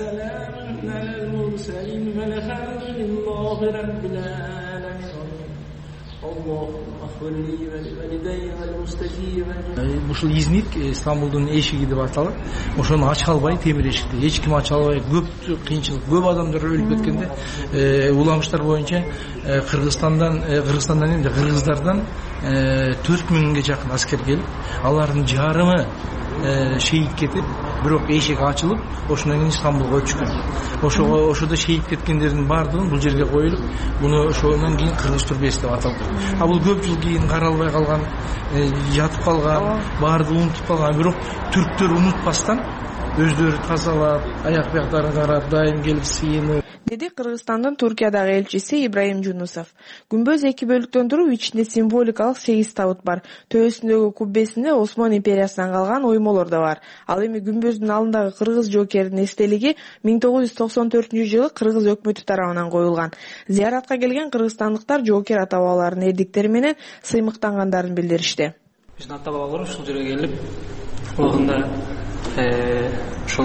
Ушул Изник Стамбулдун эшиги деп аталат. Ошону ача албай, темир эшикти эч ким ача албай, көп кыйынчылык, көп адамдар өлүп кеткенде, уламыштар боюнча Кыргызстандан, Кыргызстандан эмес, кыргыздардан төрт миңге жакын аскер келип, алардын жарымы шейит кетип, бирок эшик ачылып, ошондон кийин Стамбулга өчкөн. Ошого ошодо шейит кеткендердин баардыгын бул жерге коюлуп, муну ошондон кийин кыргыз түрбеси деп аталды. А бул көп жыл кийин каралбай калган, жатып калган, баардыгы унутуп калган, бирок түрктөр унутпастан өздөрү тазалап, аяк бияктарын карап, дайым келип сыйынып, деди Кыргызстандын Туркиядагы элчиси Ибраим Жунусов. Күмбөз эки бөлүктөн туруп, ичинде символикалык сегиз табыт бар. Төбөсүндөгү куббесинде Осман империясынан калган оймолор да бар. Ал эми күмбөздүн алдындагы кыргыз жоокердин эстелиги миң тогуз жүз токсон төртүнчү жылы кыргыз өкмөтү тарабынан коюлган. Зыяратка келген кыргызстандыктар жоокер ата-бабалардын эрдиктери менен сыймыктангандарын билдиришти. Биздин ата-бабалар ушул жерге келип, убагында ушул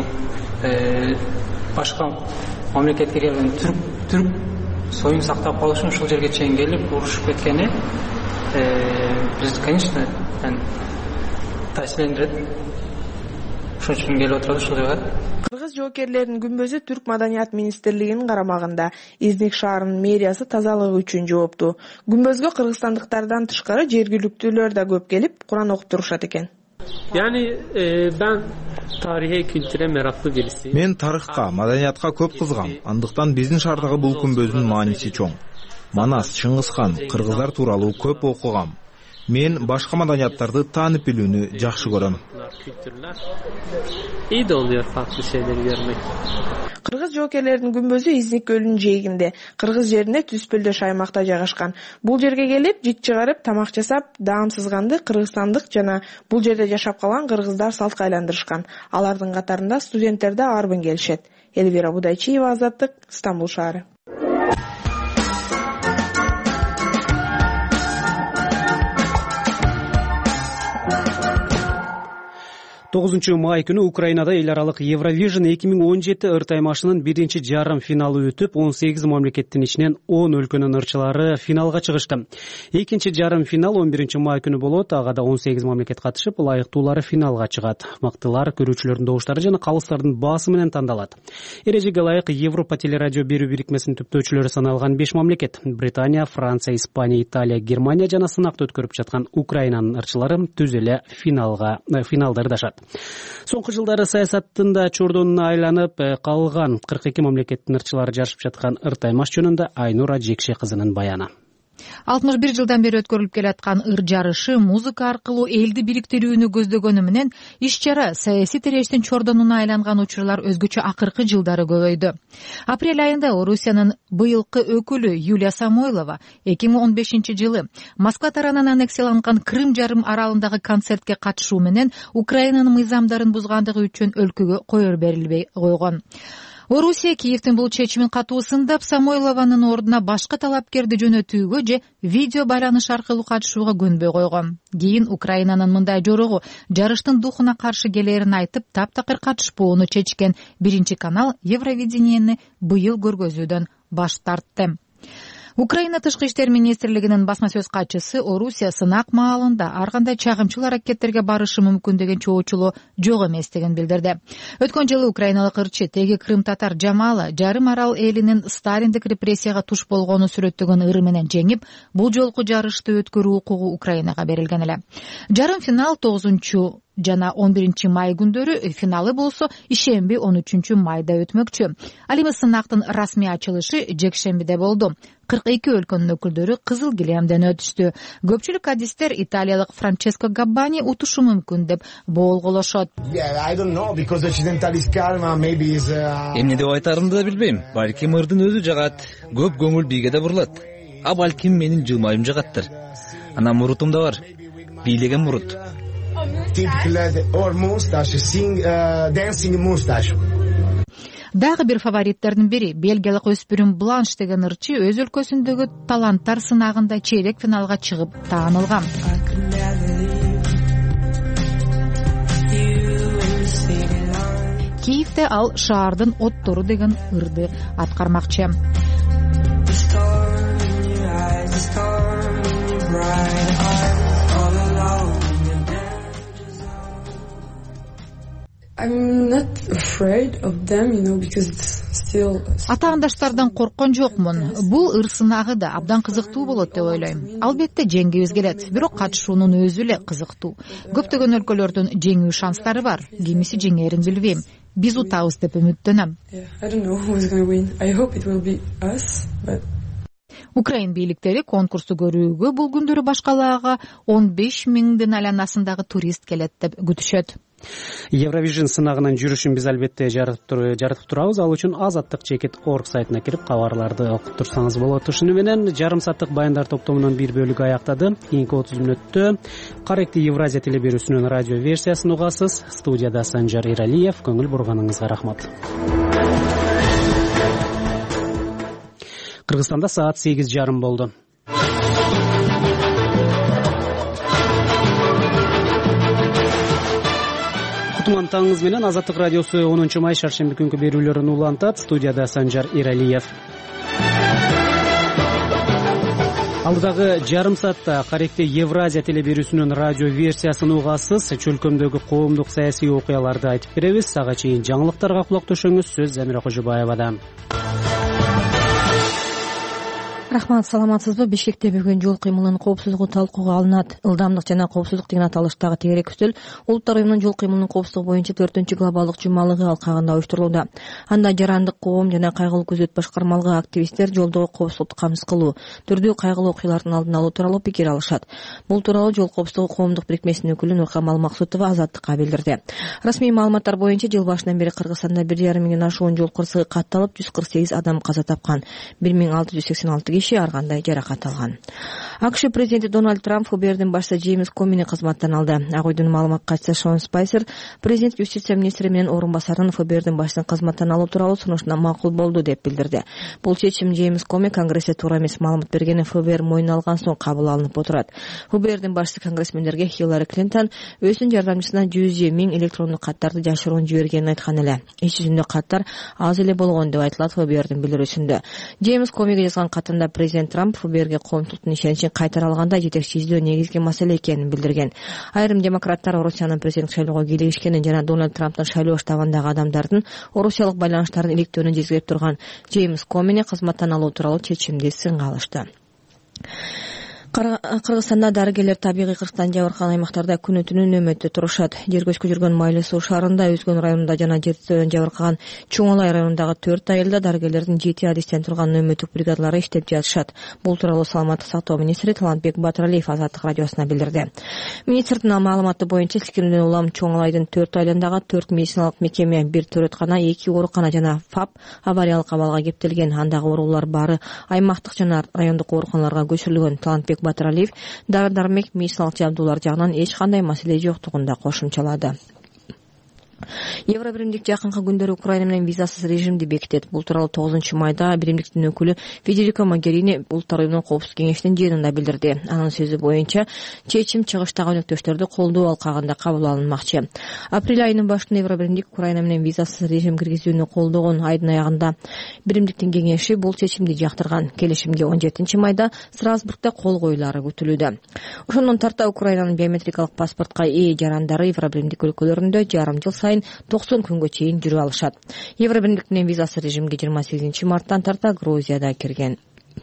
башка мамлекетке келген түрк түрк союн сактап калыш үчүн ушул жерге чейин келип урушуп кеткени биз, конечно, таасирлендирет. Ошон үчүн келип отурат ушул жерге. Кыргыз жоокерлеринин күмбөзү Түрк маданият министрлигинин карамагында. Изник шаарынын мэриясы тазалыгы үчүн жоопту. Күмбөзгө кыргызстандыктардан тышкары жергиликтүүлөр да көп келип, Куран окуп турушат экен. Yani e, ben tarihe, kültüre meraklı birisi. Мен тарыхка, маданиятка көп кызгам. Андыктан биздин шаардагы бул күмбөздүн мааниси чоң. Манас, Чыңгызхан, кыргыздар тууралуу көп окугам. Мен башка маданияттарды таанып билүүнү жакшы көрөм. Kültürler. İyi de oluyor farklı şeyleri görmek. Кыргыз жоокерлеринин күмбөзү Изник көлүнүн жээгинде, кыргыз жеринде түспөлдөш аймакта жайгашкан. Бул жерге келип, жит чыгарып, тамак жасап, даам сызганды кыргызстандык жана бул жерде жашап калган кыргыздар салтка айландырышкан. Алардын катарында студенттер да арбын келишет. Элвира Будайчиева, Азаттык, Стамбул шаары. тогузунчу май күнү Украинада эл аралык Евровижн эки миң он жети ыр таймашынын биринчи жарым финалы өтүп, он сегиз мамлекеттин ичинен он өлкөнүн ырчылары финалга чыгышты. Экинчи жарым финал он биринчи май күнү болот. Ага да он сегиз мамлекет катышып, ылайыктуулары финалга чыгат. Мактылар көрүүчүлөрдүн добуштары жана калыстардын баасы менен тандалат. Эрежеге ылайык Европа телерадио берүү бирикмесинин түптөөчүлөрү саналган беш мамлекет — Британия, Франция, Испания, Италия, Германия жана сынакты өткөрүп жаткан Украинанын ырчылары түз эле финалга финалда ырдашат. Соңку жылдары саясаттында чордонуна айланып калган кырк эки мамлекеттин ырчылары жарышып жаткан ыр таймаш жөнүндө Айнура Жекше кызынын баяны. алтымыш бир жылдан бери өткөрүлүп келаткан ыр жарышы музыка аркылуу элди бириктирүүнү көздөгөнү менен иш чара саясий тирештин чордонуна айланган учурлар өзгөчө акыркы жылдары көбөйдү. Апрель айында Орусиянын быйылкы өкүлү Юлия Самойлова эки миң он бешинчи жылы Москва тарабынан аннексияланган Крым жарым аралындагы концертке катышуу менен Украинанын мыйзамдарын бузгандыгы үчүн өлкөгө коер берилбей койгон. Орусия Киевдин бул чечимин катуу сындап, Самойлованын ордуна башка талапкерди жөнөтүүгө же видео байланыш аркылуу катышууга көнбөй койгон. Кийин Украинанын мындай жорогу жарыштын духуна каршы келерин айтып, таптакыр катышпоону чечкен биринчи канал Евровидениени быйыл көргөзүүдөн баш тартты. Украина тышкы иштер министрлигинин басма сөз катчысы Орусия сынак маалында ар кандай чагымчыл аракеттерге барышы мүмкүн деген чоочулоо жок эместигин билдирди. Өткөн жылы украиналык ырчы теги крым татар Жамала жарым арал элинин сталиндик репрессияга туш болгону сүрөттөгөн ыры менен жеңип, бул жолку жарышты өткөрүү укугу Украинага берилген эле. Жарым финал тогузунчу жана он биринчи май күндөрү, финалы болсо ишемби он үчүнчү майда өтмөкчү. Ал эми сынактын расмий ачылышы жекшембиде болду. кырк эки өлкөнүн өкүлдөрү кызыл килемден өтүштү. Көпчүлүк адистер италиялык Франческо Габбани утушу мүмкүн деп боолголошот. Эмне деп айтарымды да билбейм. Балким ырдын өзү жагат, көп көңүл бийге да бурулат. А балким менин жылмайым жагаттыр. Анан мурутум да бар. Бийлеген мурут. Дагы бир фавориттердин бири бельгиялык өспүрүм Бланш деген ырчы өз өлкөсүндөгү таланттар сынагында чейрек финалга чыгып таанылган. Киевде ал шаардын оттору деген ырды аткармакчы. I'm not afraid of them, you know, because it's атаандаштардан корккон жокмун. Бул ыр сынагы да абдан кызыктуу болот деп ойлойм. Албетте жеңгибиз келет, бирок катышуунун өзү эле кызыктуу. Көптөгөн өлкөлөрдүн жеңүү шанстары бар. Кимиси жеңерин билбейм. Биз утабыз деп үмүттөнөм. Украин бийликтери конкурсту көрүүгө бул күндөрү башкалаага он беш миңдин айланасындагы турист келет деп күтүшөт. Евровижн сынагынын жүрүшүн биз албетте жарытып турабыз. Ал үчүн азаттык чекит точка орг сайтына кирип кабарларды окуп турсаңыз болот. Ушуну менен жарым сааттык баяндар топтомунун бир бөлүгү аяктады. Кийинки отуз мүнөттө Каректи Евразия телеберүүсүнүн радио версиясын угасыз. Студияда Санжар Иралиев. Көңүл бурганыңызга рахмат. Кыргызстанда саат сегиз жарым болду. Кутман таңыңыз менен Азаттык радиосу онунчу май шаршемби күнкү берүүлөрүн улантат. Студияда Санжар Иралиев. Алдыдагы жарым саатта Каректи Евразия телеберүүсүнүн радио версиясын угасыз. Чөлкөмдөгү коомдук саясий окуяларды айтып беребиз. Ага чейин жаңылыктарга кулак төшөңүз. Сөз Замира Кожобаевада. Рахмат, саламатсызбы? Бишкекте бүгүн жол кыймылынын коопсуздугу талкууга алынат. Ылдамдык жана коопсуздук деген аталыштагы тегерек үстөл Улуттар уюмунун жол кыймылынын коопсуздугу боюнча төртүнчү глобалдык жумалыгы алкагында уюштурулууда. Анда жарандык коом жана кайгылуу көзөт башкармалыгы активисттер жолдогу коопсуздукту камсыз кылуу, түрдүү кайгылуу окуялардын алдын алуу тууралуу пикир алышат. Бул тууралуу жол коопсуздугу коомдук бирикмесинин өкүлү Нуркам Алмаксутова Азаттыкка билдирди. Расмий маалыматтар боюнча жыл башынан бери Кыргызстанда бир жарым миңден ашуун жол кырсыгы катталып, жүз кырк сегиз адам каза тапкан, бир миң алты жүз сексен алты киши ар кандай жаракат алган. АКШ президенти Дональд Трамп ФБРдин башчысы Джеймс Комини кызматтан алды. Ак үйдүн маалымат катчысы Шон Спайсер президент юстиция министри менен орун басарын ФБРдин башчысын кызматтан алуу тууралуу сунушуна макул болду деп билдирди. Бул чечим Джеймс Коми Конгрессте туура эмес маалымат бергени ФБР мойнуна алган соң кабыл алынып отурат. ФБРдин башчысы конгрессмендерге Хиллари Клинтон өзүнүн жардамчысына жүз миң электрондук каттарды жашыруун жибергенин айткан эле. Иш жүзүндө каттар аз эле болгон деп айтылат ФБРдин билдирүүсүндө. Джеймс Комиге жазган катында президент Трамп ФБРге коомчулуктун ишеничин кайтара алганда жетекчи издөө негизги маселе экенин билдирген. Айрым демократтар Орусиянын президенттик шайлоого кийлигишкенин жана Дональд Трамптын шайлоо штабындагы адамдардын орусиялык байланыштарын иликтөөнүн жеткирип турган Джеймс Комини кызматтан алуу тууралуу чечимди сынга алышты. Кыргызстанда дарыгерлер табигый кырктан жабыркаган аймактарда күнү түнү нөөмөттө турушат. Жер көчкү жүргөн Майлы суу шаарында, Өзгөн районунда жана жертөдөн жабыркаган Чоңалай районундагы төрт айылда дарыгерлердин жети адистен турган нөөмөттүк бригадалары иштеп жатышат. Бул тууралуу саламаттык сактоо министри Талантбек Батыралиев Азаттык радиосуна билдирди. Министрдин маалыматы боюнча силкинүүдөн улам Чоңалайдын төрт айылындагы төрт медициналык мекеме, бир төрөткана, эки оорукана жана ФАП авариялык абалга кептелген. Андагы оорулар баары аймактык жана райондук ооруканаларга көчүрүлгөн. Талантбек Батыралиев дары-дармек медициналык жабдуулар жагынан эч кандай маселе жоктугун да кошумчалады. Евробиримдик жакынкы күндөрү Украина менен визасыз режимди бекитет. Бул тууралуу тогузунчу майда биримдиктин өкүлү Федерико Могерини Улуттар уюмунун коопсуздук кеңешинин жыйынында билдирди. Анын сөзү боюнча, чечим чыгыштагы өнөктөштөрдү колдоо алкагында кабыл алынмакчы. Апрель айынын башында Евробиримдик Украина менен визасыз режим киргизүүнү колдогон. Айдын аягында биримдиктин кеңеши бул чечимди жактырган. Келишимге он жетинчи майда Страсбургда кол коюлары күтүлүүдө. Ошондон тарта Украинанын биометрикалык паспортко ээ жарандары Евробиримдик өлкөлөрүндө жарым жыл сайын токсон күнгө чейин жүрө алышат. Евробиримдик менен визасыз режимге жыйырма сегизинчи марттан тарта Грузияда кирген.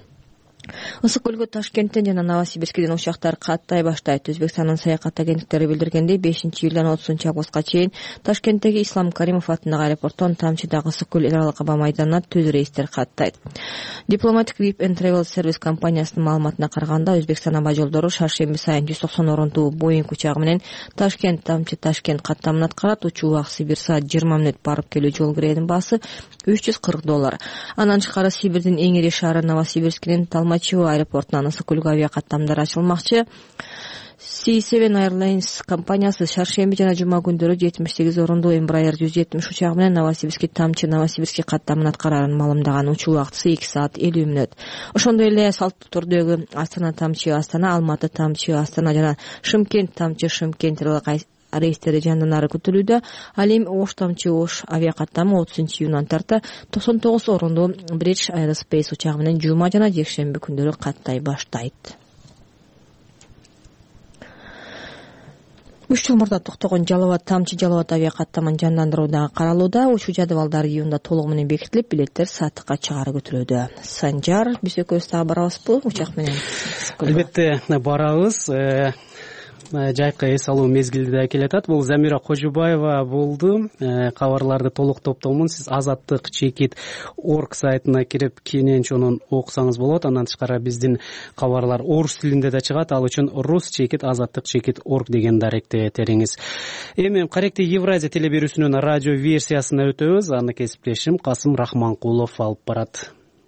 Ысык көлгө Ташкенттен жана Новосибирскиден учактар каттай баштайт. Өзбекстандын саякат агенттиктери билдиргендей, бешинчи июлдан отузунчу августка чейин Ташкенттеги Ислам Каримов атындагы аэропорттон Тамчыдагы Ысык көл эл аралык аба майданына түз рейстер каттайт. Diplomatic Vip and Travel Service компаниясынын маалыматына караганда, Өзбекстан аба жолдору шаршемби сайын жүз токсон орунтуу Boeing учагы менен Ташкент Тамчы Ташкент каттамын аткарат. Учуу убакыты Сибир саат жыйырма мүнөт барып келүү жол киредин баасы үч жүз кырк доллар. Андан тышкары Сибирдин эң ири шаары Новосибирскинин Талмачево аэропортунан Ысык көлгө авиа каттамдар ачылмакчы. си севен Airlines компаниясы шаршемби жана жума күндөрү жетимиш сегиз орундуу Embraer жүз жетимиш учагы менен Новосибирский Тамчы Новосибирский каттамын аткарарын маалымдаган. Учуу убактысы эки саат элүү мүнөт. Ошондой эле салттуу түрдөгү Астана Тамчы Астана, Алматы Тамчы Астана жана Шымкент Тамчы Шымкент рейстери жандан ары күтүлүүдө. Ал эми Ош Тамчы Ош авиа каттамы отузунчу июндан тарта токсон тогуз орундуу British Aerospace учагы менен жума жана жекшемби күндөрү каттай баштайт. үч жыл мурда токтогон жалал абад тамчы жалал абад авиа каттаманы жандандыруу дагы каралууда. Учуу жадыбалдар июнда толугу менен бекитилип, билеттер сааттыкка чыгары көтөрүлүүдө. Санжар, биз экөөбүз дагы барабызбы учак менен? Албетте барабыз. Жайкы эс алуу мезгили да келатат. Бул Замира Кожубаева болду. Кабарларды толук топтомун сиз Азаттык чекит орг сайтына кирип кенен чонун окусаңыз болот. Андан тышкары биздин кабарлар орус тилинде да чыгат. Ал үчүн рус чекит азаттык чекит орг деген даректи териңиз. Эми каректи Евразия телеберүүсүнүн радио версиясына өтөбүз. Аны кесиптешим Касым Рахманкулов алып барат.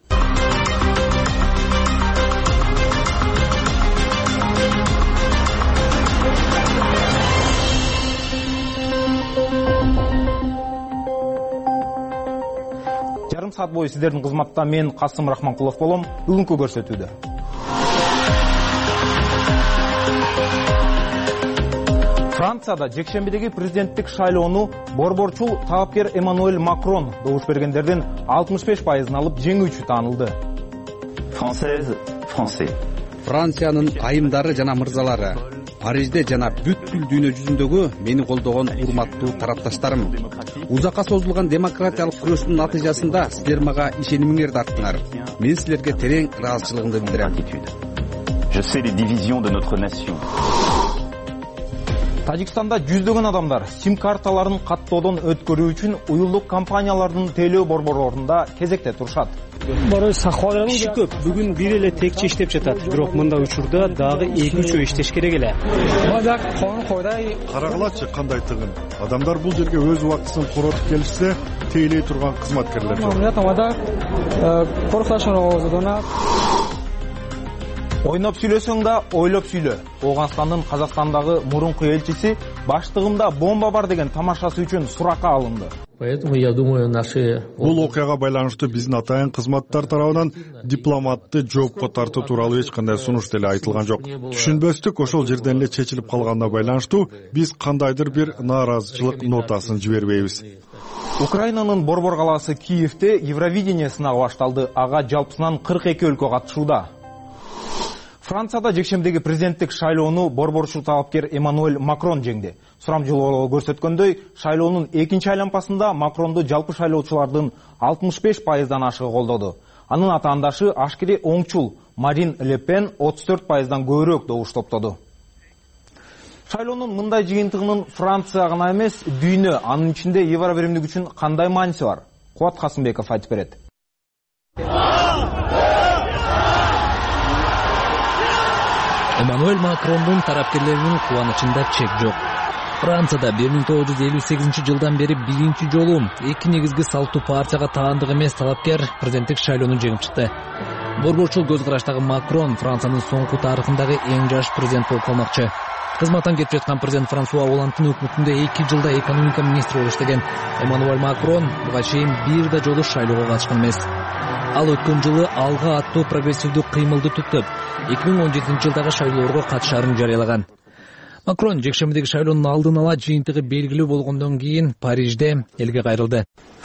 Жарым саат бою сиздердин кызматта мен Касым Рахманкулов болом. Бүгүнкү көрсөтүүдө Францияда жекшембидеги президенттик шайлоону борборчул талапкер Эммануэль Макрон добуш бергендердин алтымыш беш пайызын алып жеңүүчү таанылды. Франциянын айымдары жана мырзалары, Парижде жана бүткүл дүйнө жүзүндөгү мени колдогон урматтуу тарапташтарым. Узакка созулган демократиялык күрөштүн натыйжасында силер мага ишенимиңерди арттыңар. Мен силерге терең ыраазычылыгымды билдирем. Je sais les divisions de notre nation. Тажикстанда жүздөгөн адамдар сим карталарын каттоодон өткөрүү үчүн уюлдук компаниялардын тейлөө борборлорунда кезекте турушат. Киши көп. Бүгүн бир эле текче иштеп жатат. Бирок мында учурда дагы эки үчөө иштеш керек эле. Карагылачы кандай тыгын. Адамдар бул жерге өз убактысын коротуп келишсе, тейлей турган кызматкерлер жок. Ойноп сүйлөсөң да ойлоп сүйлө. Оганстандын Казакстандагы мурунку элчиси баштыгымда бомба бар деген тамашасы үчүн суракка алынды. Бул окуяга байланыштуу биздин атайын кызматтар тарабынан дипломатты жоопко тартуу тууралуу эч кандай сунуш деле айтылган жок. Түшүнбөстүк ошол жерден эле чечилип калганына байланыштуу биз кандайдыр бир нааразычылык нотасын жибербейбиз. Украинанын борбор калаасы Киевде Евровидение сынагы башталды. Ага жалпысынан кырк эки өлкө катышууда. Францияда жекшембидеги президенттик шайлоону борборчул талапкер Эммануэль Макрон жеңди. Сурамжылоого көрсөткөндөй, шайлоонун экинчи айланпасында Макронду жалпы шайлоочулардын алтымыш беш пайыздан ашыгы колдоду. Анын атаандашы ашкери оңчул Марин Ле Пен отуз төрт пайыздан көбүрөөк добуш топтоду. Шайлоонун мындай жыйынтыгынын Франция гана эмес, дүйнө, анын ичинде Евро биримдик үчүн кандай мааниси бар? Кубат Касымбеков айтып берет. Эммануэль Макрондун тарапкерлеринин кубанычында чек жок. Францияда бир миң тогуз жүз элүү сегизинчи жылдан бери биринчи жолу эки негизги салттуу партияга таандык эмес талапкер президенттик шайлоону жеңип чыкты. Борборчул көз караштагы Макрон Франциянын соңку тарыхындагы эң жаш президент болуп калмакчы. Кызматтан кетип жаткан президент Франсуа Олландтын өкмөтүндө эки жылда экономика министри болуп иштеген Эммануэль Макрон буга чейин бир да жолу шайлоого катышкан эмес. Ал өткөн жылы алга аттуу прогрессивдүү кыймылды түптөп, эки миң он жетинчи жылдагы шайлоого катышаарын жарыялаган. Макрон жекшембидеги шайлоонун алдын ала жыйынтыгы белгилүү болгондон кийин Парижде элге кайрылды.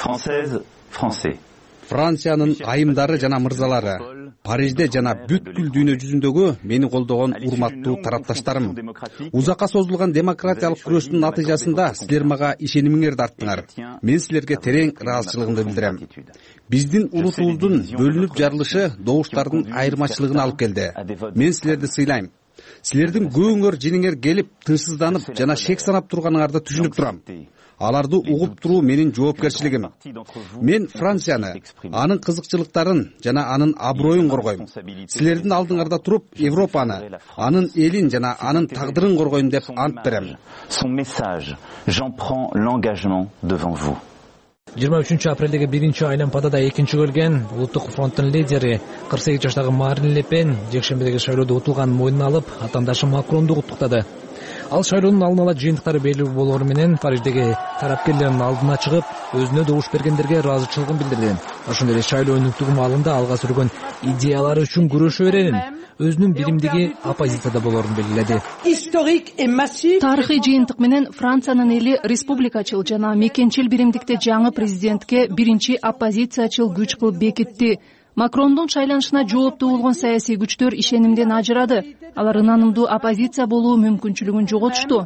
Франциянын айымдары жана мырзалары, Парижде жана бүткүл дүйнө жүзүндөгү мени колдогон урматтуу тарапташтарым. Узакка созулган демократиялык күрөштүн натыйжасында силер мага ишенимиңерди арттыңар. Мен силерге терең ыраазычылыгымды билдирем. Биздин улутубуздун бөлүнүп жарылышы добуштардын айырмачылыгын алып келди. Мен силерди сыйлайм. Силердин көңөр жениңер келип, тынчсызданып жана шек санап турганыңарды түшүнүп турам. Аларды угуп туруу менин жоопкерчилигим. Мен Францияны, анын кызыкчылыктарын жана анын аброюн коргойм. Силердин алдыңарда туруп, Европаны, анын элин жана анын тагдырын коргойм деп ант берем. Son message, j'en prends l'engagement devant vous. жыйырма үчүнчү апрелдеги биринчи айланпада да экинчи келген улуттук фронттун лидери кырк сегиз жаштагы Марин Ле Пен жекшембидеги шайлоодо утулганын мойнуна алып, атаандашы Макронду куттуктады. Ал шайлоонун алдын ала жыйынтыктары белгилүү болоору менен Париждеги тарапкерлердин алдына чыгып, өзүнө добуш бергендерге ыраазычылыгын билдирди. Ошондой эле шайлоо өнүктүгү маалында алга сүргөн идеялары үчүн күрөшө берерин, өзүнүн биримдиги оппозицияда болоорун белгиледи. Тарыхый жыйынтык менен Франциянын эли республикачыл жана мекенчил биримдикте жаңы президентке биринчи оппозициячыл күч кылып бекитти. Макрондун шайланышына жооптуу болгон саясий күчтөр ишенимден ажырады. Алар ынанымдуу оппозиция болуу мүмкүнчүлүгүн жоготушту.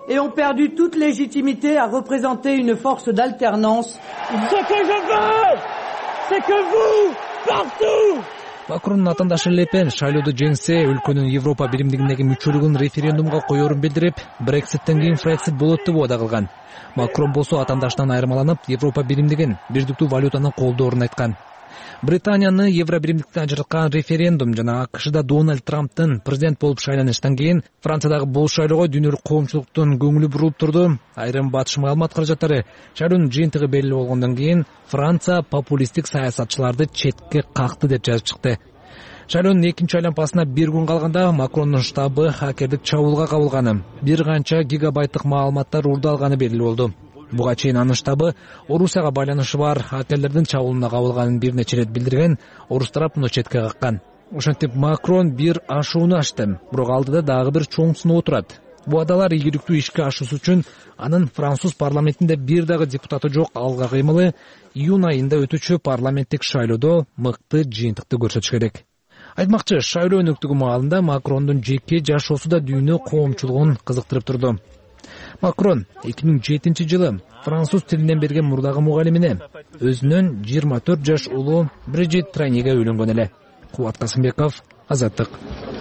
et ont perdu toute légitimité à représenter une force d'alternance. Ce que je veux, c'est que vous, partout, Макрондун атандашы Ле Пен шайлоодо жеңсе, өлкөнүн Европа биримдигиндеги мүчөлүгүн референдумга коерун билдирип, Брекситтен кийин Фрексит болот деп убада кылган. Макрон болсо атандашынан айырмаланып, Европа биримдигин, бирдиктүү валютаны колдоорун айткан. Британияны Евро биримдиктен ажыраткан референдум жана АКШда Дональд Трамптын президент болуп шайланышынан кийин Франциядагы бул шайлоого дүйнөлүк коомчулуктун көңүлү бурулуп турду. Айрым батыш маалымат каражаттары шайлоонун жыйынтыгы белгилүү болгондон кийин Франция популисттик саясатчыларды четке какты деп жазып чыкты. Шайлоонун экинчи айланпасына бир күн калганда Макрондун штабы хакердик чабуулга кабылганы, бир канча гигабайттык маалыматтар урдалганы белгилүү болду. Буга чейин анын штабы Орусияга байланышы бар хакерлердин чабуулуна кабылганын бир нече ирет билдирген, орус тарап муну четке каккан. Ошентип Макрон бир ашууну ачты, бирок алдыда дагы бир чоң сыноо турат. Убадалар ийгиликтүү ишке ашуусу үчүн анын француз парламентинде бир дагы депутаты жок алга кыймылы июнь айында өтүүчү парламенттик шайлоодо мыкты жыйынтыкты көрсөтүш керек. Айтмакчы, шайлоо өнөктүгү маалында Макрондун жеке жашоосу да дүйнө коомчулугун кызыктырып турду. Макрон эки миң жетинчи жылы француз тилинен берген мурдагы мугалимине өзүнүн жыйырма төрт жаш улуу Бриджит Трайниге үйлөнгөн эле. Кубат Касымбеков, Азаттык.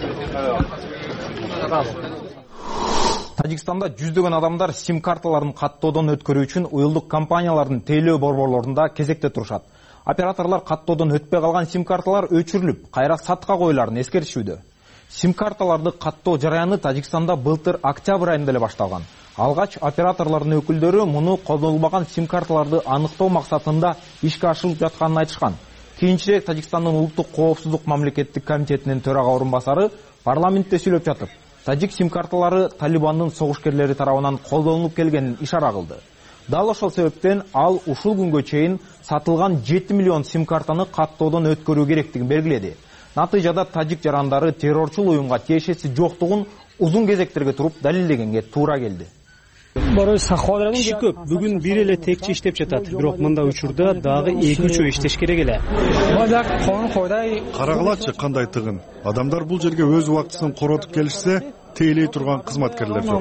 Тажикстанда жүздөгөн адамдар сим карталарын каттоодон өткөрүү үчүн уюлдук компаниялардын тейлөө борборлорунда кезекте турушат. Операторлор каттоодон өтпөй калган сим карталар өчүрүлүп, кайра сатка коюларын эскертишүүдө. Сим карталарды каттоо жараяны Тажикстанда былтыр октябрь айында эле башталган. Алгач операторлордун өкүлдөрү муну колдонулбаган сим карталарды аныктоо максатында ишке ашырылып жатканын айтышкан. Кийинчерээк Тажикстандын улуттук коопсуздук мамлекеттик комитетинин төрага орун басары парламентте сүйлөп жатып, тажик сим карталары Талибандын согушкерлери тарабынан колдонулуп келгенин ишара кылды. Дал ошол себептен ал ушул күнгө чейин сатылган жети миллион сим картаны каттоодон өткөрүү керектигин белгиледи. Натыйжада тажик жарандары террорчул уюмга тиешеси жоктугун узун кезектерге туруп далилдегенге туура келди. Киши көп, бүгүн бир эле текчи иштеп жатат, бирок мындай учурда дагы эки үчөө иштеш керек эле. Карагылачы кандай тыгын. Адамдар бул жерге өз убактысын коротуп келишсе, тейлей турган кызматкерлер жок.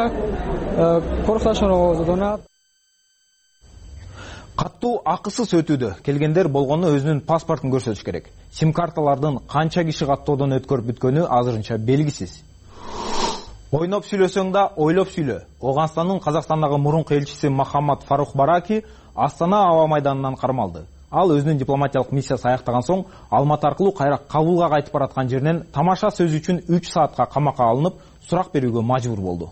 Каттуу акысыз өтүүдө келгендер болгону өзүнүн паспортун көрсөтүш керек. Сим карталардын канча киши каттоодон өткөрүп бүткөнү азырынча белгисиз. Ойноп сүйлөсөң да ойлоп сүйлө. Оганстандын Казакстандагы мурунку элчиси Мохаммад Фарух Бараки Астана аба майданынан кармалды. Ал өзүнүн дипломатиялык миссиясы аяктаган соң Алматы аркылуу кайра Кабулга кайтып бараткан жеринен тамаша сөз үчүн үч саатка камакка алынып, сурак берүүгө мажбур болду.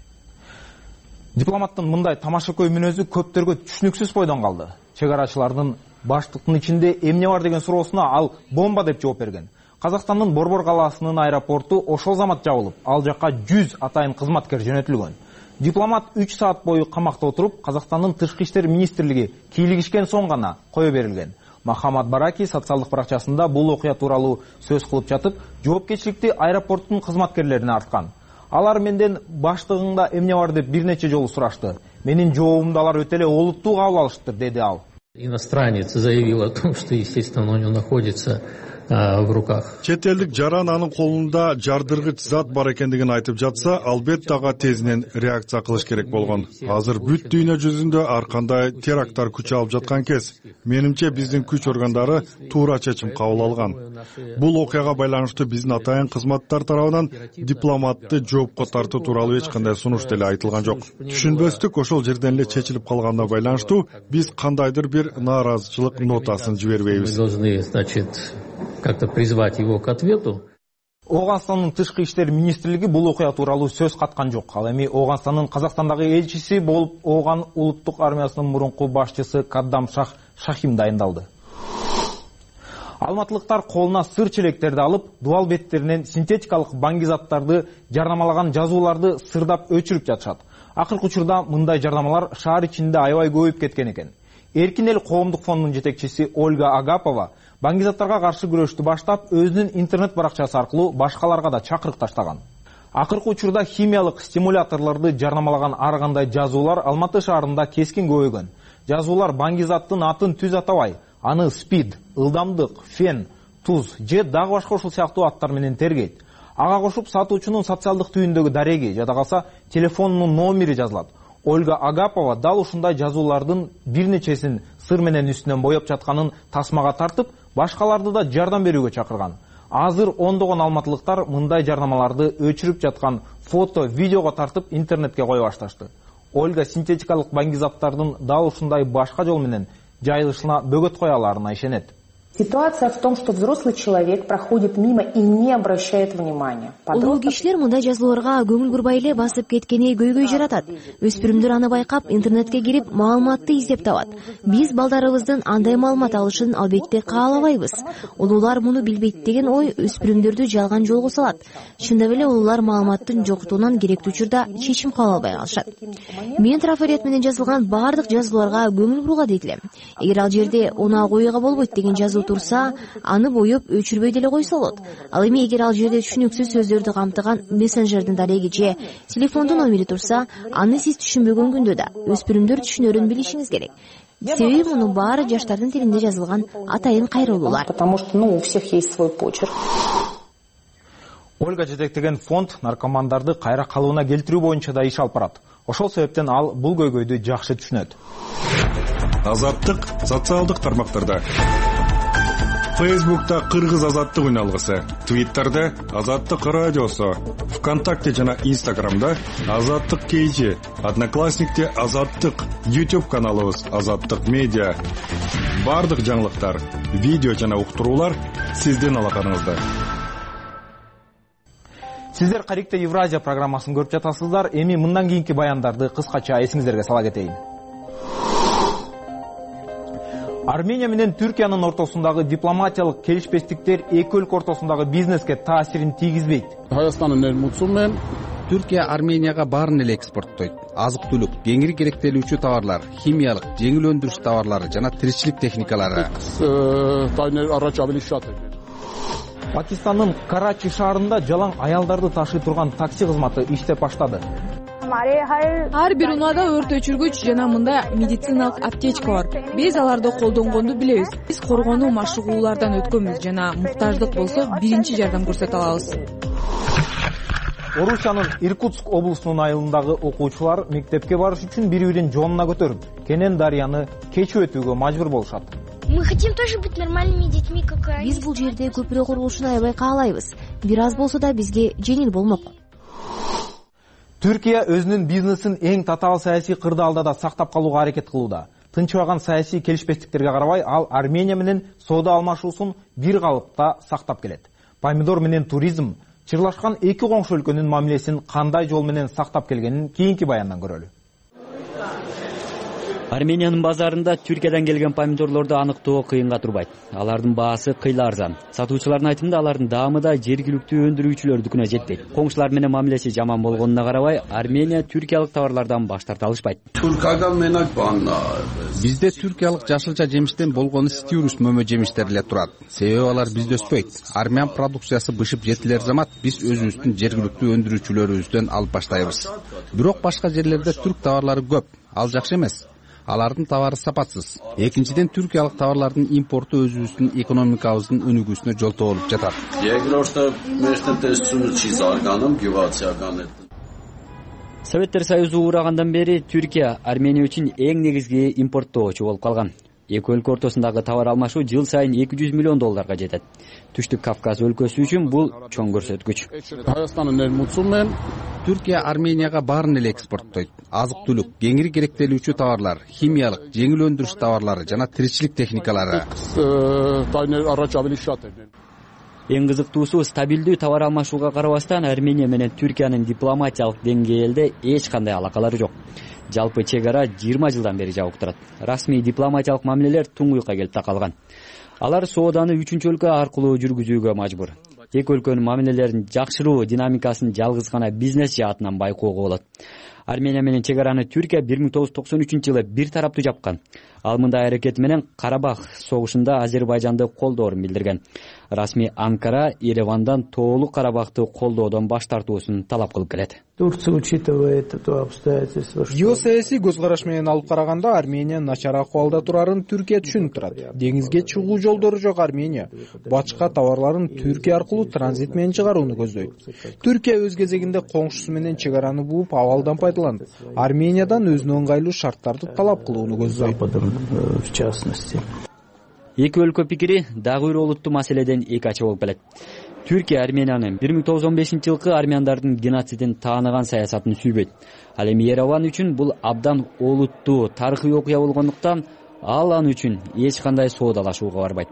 Дипломаттын мындай тамашакөй мүнөзү көптөргө түшүнүксүз бойдон калды. Чек арачылардын баштыктын ичинде эмне бар деген суроосуна ал бомба деп жооп берген. Казакстандын Борбор калаасынын аэропорту ошол замат жабылып, ал жакка жүз атайын кызматкер жөнөтүлгөн. Дипломат үч саат бою камакта отуруп, Казакстандын Тышкы иштер министрлиги кийлигишкен соң гана кое берилген. Мохаммад Бараки социалдык баракчасында бул окуя тууралуу сөз кылып жатып, жоопкерчиликти аэропорттун кызматкерлерине арткан. Алар менден баштыгыңда эмне бар деп бир нече жолу сурашты. Менин жообумду алар өтө эле олуттуу кабыл алыштыр, деди ал. Иностранец заявил о том, что, естественно, у него находится в руках. Чет элдик жаран анын колунда жардыргыч зат бар экендигин айтып жатса, албетте ага тезинен реакция кылыш керек болгон. Азыр бүт дүйнө жүзүндө ар кандай теракттар күч алып жаткан кез. Менимче биздин күч органдары туура чечим кабыл алган. Бул окуяга байланыштуу биздин атайын кызматтар тарабынан дипломатты жоопко тартуу тууралуу эч кандай сунуш деле айтылган жок. Түшүнбөстүк ошол жерден эле чечилип калганына байланыштуу биз кандайдыр бир нааразычылык нотасын жибербейбиз. Как-то призвать его к ответу. Оганстандын Тышкы иштер министрлиги бул окуя тууралуу сөз каткан жок. Ал эми Оганстандын Казакстандагы элчиси болуп Оган улуттук армиясынын мурунку башчысы Каддам Шах Шахим дайындалды. Алматылыктар колуна сыр челектерди алып, дуал беттеринен синтетикалык баңгизаттарды жарнамалаган жазууларды сырдап өчүрүп жатышат. Акыркы учурда мындай жарнамалар шаар ичинде аябай көбөйүп кеткен экен. Эркин эл коомдук фондунун жетекчиси Ольга Агапова баңгизаттарга каршы күрөштү баштап, өзүнүн интернет баракчасы аркылуу башкаларга да чакырык таштаган. Акыркы учурда химиялык стимуляторлорду жарнамалаган ар кандай жазуулар Алматы шаарында кескин көбөйгөн. Жазуулар баңгизаттын атын түз атабай, аны спид, ылдамдык, фен, туз же дагы башка ушул сыяктуу аттар менен тергейт. Ага кошуп сатуучунун социалдык түйүндөгү дареги жада калса телефонунун номери жазылат. Ольга Агапова дал ушундай жазуулардын бир нечесин сыр менен үстүнөн боеп жатканын тасмага тартып, башкаларды да жардам берүүгө чакырган. Азыр ондогон алматылыктар мындай жарнамаларды өчүрүп жаткан фото, видеого тартып интернетке кое башташты. Ольга синтетикалык баңгизаттардын дал ушундай башка жол менен жайылышына бөгөт кое аларына ишенет. Ситуация в том, что взрослый человек проходит мимо и не обращает внимания. Улуу кишилер мындай жазууларга көңүл бурбай эле басып кеткени көйгөй жаратат. Өспүрүмдөр аны байкап, интернетке кирип, маалыматты издеп табат. Биз балдарыбыздын андай маалымат алышын албетте каалабайбыз. Улуулар муну билбейт деген ой өспүрүмдөрдү жалган жолго салат. Чындап эле улуулар маалыматтын жоктугунан керектүү учурда чечим кабыл албай калышат. Мен трафарет менен жазылган бардык жазууларга көңүл бурууга дейт элем. Эгер ал жерде унаа коюуга болбойт деген жазуу турса, аны боюп өчүрбөй деле койсо болот. Ал эми эгер ал жерде түшүнүксүз сөздөрдү камтыган мессенджердин дареги же телефондун номери турса, аны сиз түшүнбөгөн күндө да өспүрүмдөр түшүнөрүн билишиңиз керек. Себеби мунун баары жаштардын тилинде жазылган атайын кайрылуулар. Потому что, ну, у всех есть свой почерк. Ольга жетектеген фонд наркомандарды кайра калыбына келтирүү боюнча да иш алып барат. Ошол себептен ал бул көйгөйдү жакшы түшүнөт. Азаттык социалдык тармактарда. Фейсбукта Кыргыз азаттык үналгысы, Твиттерде Азаттык радиосу, ВКонтакте жана Инстаграмда Азаттык кейжи, Одноклассникте Азаттык, YouTube каналыбыз Азаттык медиа. Бардык жаңылыктар, видео жана уктуруулар сиздин алаканыңызда. Сиздер Карикте Евразия программасын көрүп жатасыздар. Эми мындан кийинки баяндарды кыскача эсиңиздерге сала кетейин. Армения менен Түркиянын ортосундагы дипломатиялык келишпестиктер эки өлкө ортосундагы бизнеске таасирин тийгизбейт. Түркия Арменияга баарын эле экспорттойт. Азык-түлүк, кеңири керектелүүчү товарлар, химиялык, жеңил өндүрүш товарлары жана тиричилик техникалары. Пакистандын Карачи шаарында жалаң аялдарды ташый турган такси кызматы иштеп баштады. Ар бир унаада өрт өчүргүч жана мында медициналык аптечка бар. Биз аларды колдонгонду билебиз. Биз коргонуу машыгуулардан өткөнбүз жана муктаждык болсо биринчи жардам көрсөтө алабыз. Орусиянын Иркутск облусунун айылындагы окуучулар мектепке барыш үчүн бири-бирин жоонуна көтөрүп, Кенен дарыяны кечип өтүүгө мажбур болушат. Мы хотим тоже быть нормальными детьми, как они. Биз бул жерде көпүрө курулушун аябай каалайбыз. Бир аз болсо да бизге жеңил болмок. Түркия өзүнүн бизнесин эң татаал саясий кырдаалда сактап калууга аракет кылууда. Тынчыбаган саясий келишпестиктерге карабай, ал Армения менен соода алмашуусун бир калыпта сактап келет. Помидор менен туризм чырлашкан эки коңшу өлкөнүн мамилесин кандай жол менен сактап келгенин кийинки баяндан көрөлү. Армениянын базарында Түркиядан келген помидорлорду аныктоо кыйынга турбайт. Алардын баасы кыйла арзан. Сатуучулардын айтымында алардын даамы да жергиликтүү өндүрүүчүлөрдүкүнө жетпейт. Коңшулар менен мамилеси жаман болгонуна карабай, Армения түркиялык товарлардан баш тарта алышпайт. Бизде түркиялык жашылча жемиштен болгону стиурус мөмө жемиштер эле турат. Себеби алар бизде өспөйт. Армян продукциясы бышып жетилер замат биз өзүбүздүн жергиликтүү өндүрүүчүлөрүбүздөн алып баштайбыз. Бирок башка жерлерде түрк товарлары көп. Ал жакшы эмес. Алардын товары сапатсыз. Экинчиден түркиялык товарлардын импорту өзүбүздүн экономикабыздын өнүгүүсүнө жолтоо болуп жатат. Советтер Союзу урагандан бери Түркия Армения үчүн эң негизги импорттоочу болуп калган. Эки өлкө ортосундагы товар алмашуу жыл сайын эки жүз миллион долларга жетет. Түштүк Кавказ өлкөсү үчүн бул чоң көрсөткүч. Түркия Арменияга баарын эле экспорттойт. Азык-түлүк, кеңири керектелүүчү товарлар, химиялык, жеңил өндүрүш товарлары жана тиричилик техникалары. Эң кызыктуусу, стабилдүү товар алмашууга карабастан Армения менен Түркиянын дипломатиялык деңгээлде эч кандай алакалары жок. Жалпы чек ара жыйырма жылдан бери жабык турат. Расмий дипломатиялык мамилелер туңгуйка келип такалган. Алар сооданы үчүнчү өлкө аркылуу жүргүзүүгө мажбур. Эки өлкөнүн мамилелерин жакшыруу динамикасын жалгыз гана бизнес жаатынан байкоого болот. Армения менен чек араны Түркия бир миң тогуз жүз токсон үчүнчү жылы бир тараптуу жапкан. Ал мындай аракети менен Карабах согушунда Азербайжанды колдоорун билдирген. Расмий Анкара Еревандан тоолуу Карабахты колдоодон баш тартуусун талап кылып келет. Геосаясий көз караш менен алып караганда Армения начар акыбалда турарын Түркия түшүнүп турат. Деңизге чыгуу жолдору жок Армения бачка товарларын Түркия аркылуу транзит менен чыгарууну көздөйт. Түркия өз кезегинде коңшусу менен чек араны бууп абалдан пайдаланып, Армениядан өзүнө ыңгайлуу шарттарды талап кылууну көздөйт. Эки өлкө пикири дагы бир олуттуу маселеден эки ачы болуп келет. Түркия Армениянын бир миң тогуз жүз он бешинчи жылкы армяндардын геноцидин тааныган саясатын сүйбөйт. Ал эми Ереван үчүн бул абдан олуттуу тарыхый окуя болгондуктан ал аны үчүн эч кандай соодалашууга барбайт.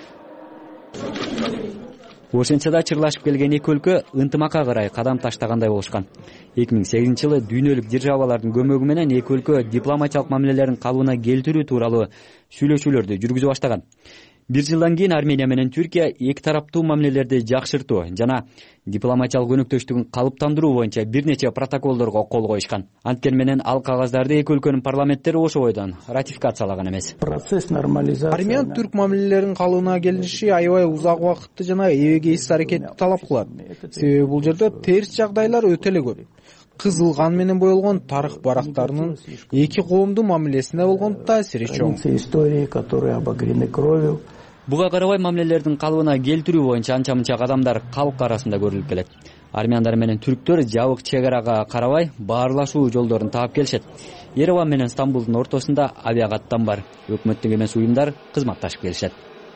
Ошентсе да чырлашып келген эки өлкө ынтымакка карай кадам таштагандай болушкан. эки миң сегизинчи жылы дүйнөлүк державалардын көмөгү менен эки өлкө дипломатиялык мамилелерин калыбына келтирүү тууралуу сүйлөшүүлөрдү жүргүзө баштаган. Бир жылдан кийин Армения менен Түркия эки тараптуу мамилелерди жакшыртуу жана дипломатиялык өнөктөштүгүн калыптандыруу боюнча бир нече протоколдорго кол коюшкан. Анткени менен ал кагаздарды эки өлкөнүн парламенттери ошо бойдон ратификациялаган эмес. Армян түрк мамилелеринин калыбына келиши аябай узак убакытты жана эбегейсиз аракетти талап кылат. Себеби бул жерде терс жагдайлар өтө эле көп. Кызыл кан менен боелгон тарых барактарынын эки коомдун мамилесине болгон таасири чоң. Буга карабай мамилелердин калыбына келтирүү боюнча анча мынча кадамдар калк арасында көрүлүп келет. Армяндар менен түрктөр жабык чек арага карабай баарлашуу жолдорун таап келишет. Ереван менен Стамбулдун ортосунда авиакаттан бар. Өкмөттүк эмес уюмдар кызматташып келишет.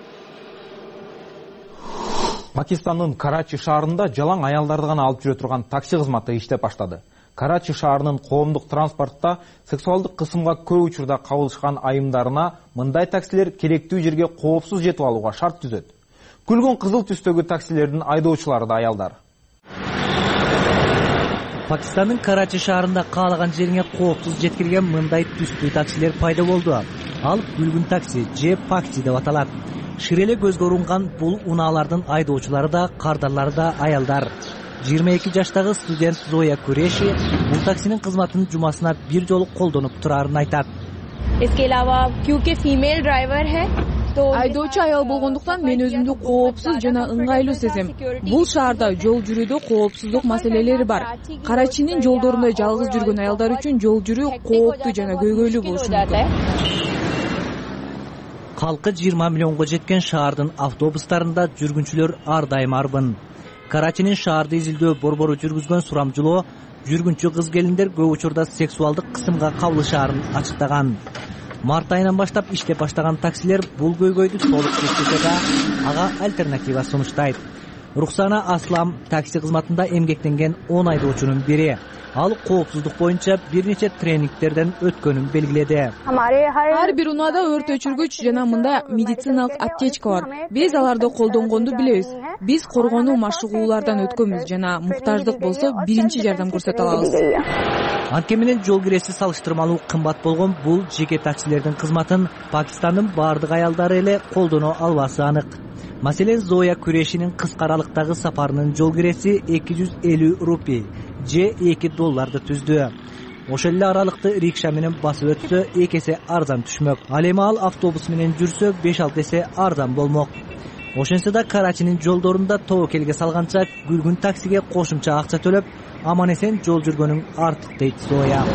Пакистандын Карачи шаарында жалаң аялдарды гана алып жүрө турган такси кызматы иштеп баштады. Карачи шаарынын коомдук транспортто сексуалдык кысымга көп учурда кабылышкан айымдарына мындай таксилер керектүү жерге коопсуз жетип алууга шарт түзөт. Күлгөн кызыл түстөгү таксилердин айдоочулары да аялдар. Пакистандын Карачи шаарында каалаган жериңе коопсуз жеткирген мындай түстүү таксилер пайда болду. Ал күлгүн такси же пакси деп аталат. Ширеле көзгө урунган бул унаалардын айдоочулары да, кардарлары да аялдар. жыйырма эки жаштагы студент Зоя Куреши бул таксинин кызматын жумасына бир жолу колдонуп турарын айтат. Айдоочу аял болгондуктан мен өзүмдү коопсуз жана ыңгайлуу сезем. Бул шаарда жол жүрүүдө коопсуздук маселелери бар. Карачинин жолдорунда жалгыз жүргөн аялдар үчүн жол жүрүү кооптуу жана көйгөйлүү болушу мүмкүн. Калкы жыйырма миллионго жеткен шаардын автобустарында жүргүнчүлөр ар дайым арбын. Карачинин шаарды изилдөө борбору жүргүзгөн сурамжылоо жүргүнчү кыз келиндер көп учурда сексуалдык кысымга кабылышаарын ачыктаган. Март айынан баштап иштеп баштаган таксилер бул көйгөйдү толук чечсе да ага альтернатива сунуштайт. Рухсана Аслам такси кызматында эмгектенген он айдоочунун бири. Ал коопсуздук боюнча бир нече тренингтерден өткөнүн белгиледи. Ар бир унаада өрт өчүргүч жана мында медициналык аптечка бар. Биз аларды колдонгонду билебиз. Биз коргонуу машыгуулардан өткөнбүз жана муктаждык болсо биринчи жардам көрсөтө алабыз. Анткени менен жол киреси салыштырмалуу кымбат болгон бул жеке таксилердин кызматын Пакистандын баардык аялдары эле колдоно албасы анык. Маселен, Зоя Курешинин кыска аралыктагы сапарынын жол киреси эки жүз элүү рупий же эки долларды түздү. Ошол эле аралыкты рикша менен басып өтсө эки эсе арзан түшмөк. Ал эми ал автобус менен жүрсө беш алты эсе арзан болмок. Ошентсе да Карачинин жолдорунда тобокелге салганча күлгүн таксиге кошумча акча төлөп, аман эсен жол жүргөнүң артык дейт Зоя.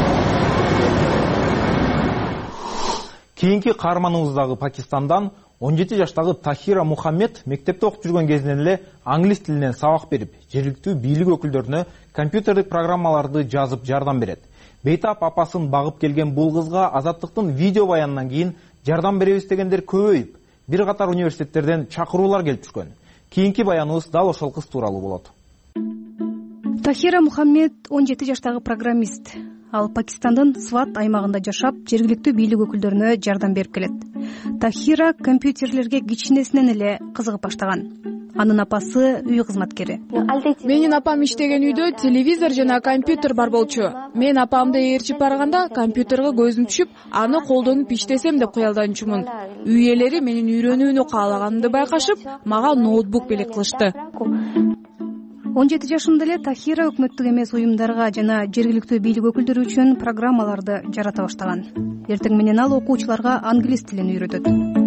Кийинки каарманыбыздагы Пакистандан он жети жаштагы Тахира Мухаммед мектепте окуп жүргөн кезинен эле англис тилинен сабак берип, жергиликтүү бийлик өкүлдөрүнө компьютердик программаларды жазып жардам берет. Бейтап апасын багып келген бул кызга Азаттыктын видео баянынан кийин жардам беребиз дегендер көбөйүп, бир катар университеттерден чакыруулар келип түшкөн. Кийинки баяныбыз дал ошол кыз тууралуу болот. Тахира Мухаммед он жети жаштагы программист. Ал Пакистандын Сват аймагында жашап, жергиликтүү бийлик өкүлдөрүнө жардам берип келет. Тахира компьютерлерге кичинесинен эле кызыгып баштаган. Анын апасы үй кызматкери. Менин апам иштеген үйдө телевизор жана компьютер бар болчу. Мен апамды ээрчип барганда компьютерге көзүм түшүп, аны колдонуп иштесем деп кыялданчумун. Үй ээлери менин үйрөнүүнү каалаганымды байкашып, мага ноутбук белек кылышты. он жети жашында эле Тахира өкмөттүк эмес уюмдарга жана жергиликтүү бийлик өкүлдөрү үчүн программаларды жарата баштаган. Эртең менен ал окуучуларга англис тилин үйрөтөт.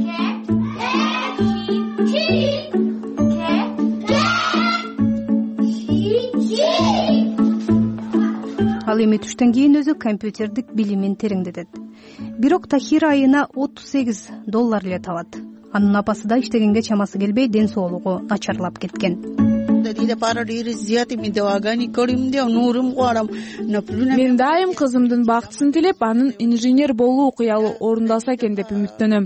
Ал эми түштөн кийин өзү компьютердик билимин тереңдетет. Бирок Тахира айына отуз сегиз доллар эле табат. Анын апасы да иштегенге чамасы келбей, ден соолугу начарлап кеткен. Мен дайым кызымдын бактысын тилеп, анын инженер болуу кыялы орундалса экен деп үмүттөнөм.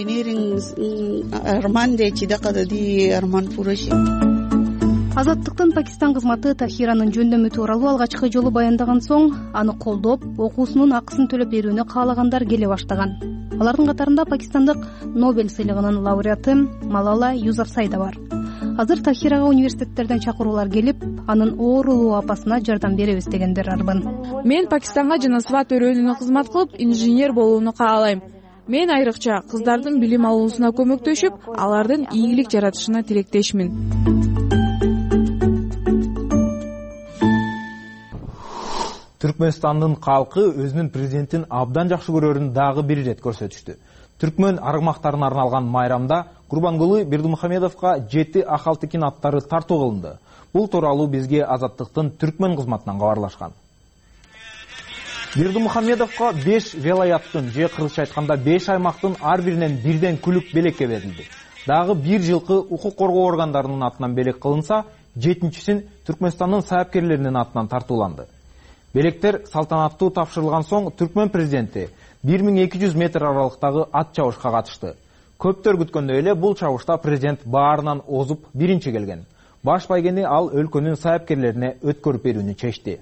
Азаттыктын Пакистан кызматы Тахиранын жөндөмү тууралуу алгачкы жолу баяндаган соң, аны колдоп, окуусунун акысын төлөп берүүнү каалагандар келе баштаган. Алардын катарында пакистандык Нобель сыйлыгынын лауреаты Малала Юсафзай да бар. Азыр Тахирага университеттерден чакыруулар келип, анын оорулуу апасына жардам беребиз дегендер арбын. Мен Пакистанга жана Сват өрөөнүнө кызмат кылып, инженер болууну каалайм. Мен айрыкча кыздардын билим алуусуна көмөктөшүп, алардын ийгилик жаратышына тилектешмин. Түркмөнстандын калкы өзүнүн президентин абдан жакшы көрөрүн дагы бир ирет көрсөтүштү. Түркмөн аргымактарына арналган майрамда Курбангулы Бердимухамедовго жети Ахалтыкин аттары тартуу кылынды. Бул тууралуу бизге Азаттыктын Түркмөн кызматынан кабарлашкан. Бердимухамедовго беш велаяттын же кыргызча айтканда беш аймактын ар биринен бирден күлүк белекке берилди. Дагы бир жылкы укук коргоо органдарынын атынан белек кылынса, жетинчисин Түркмөнстандын саяпкерлеринин атынан тартууланды. Белектер салтанаттуу тапшырылган соң Түркмөн президенти бир миң эки жүз метр аралыктагы ат чабышка катышты. Көптөр күткөндөй эле бул чабышта президент баарынан озуп биринчи келген. Баш байгени ал өлкөнүн саяпкерлерине өткөрүп берүүнү чечти.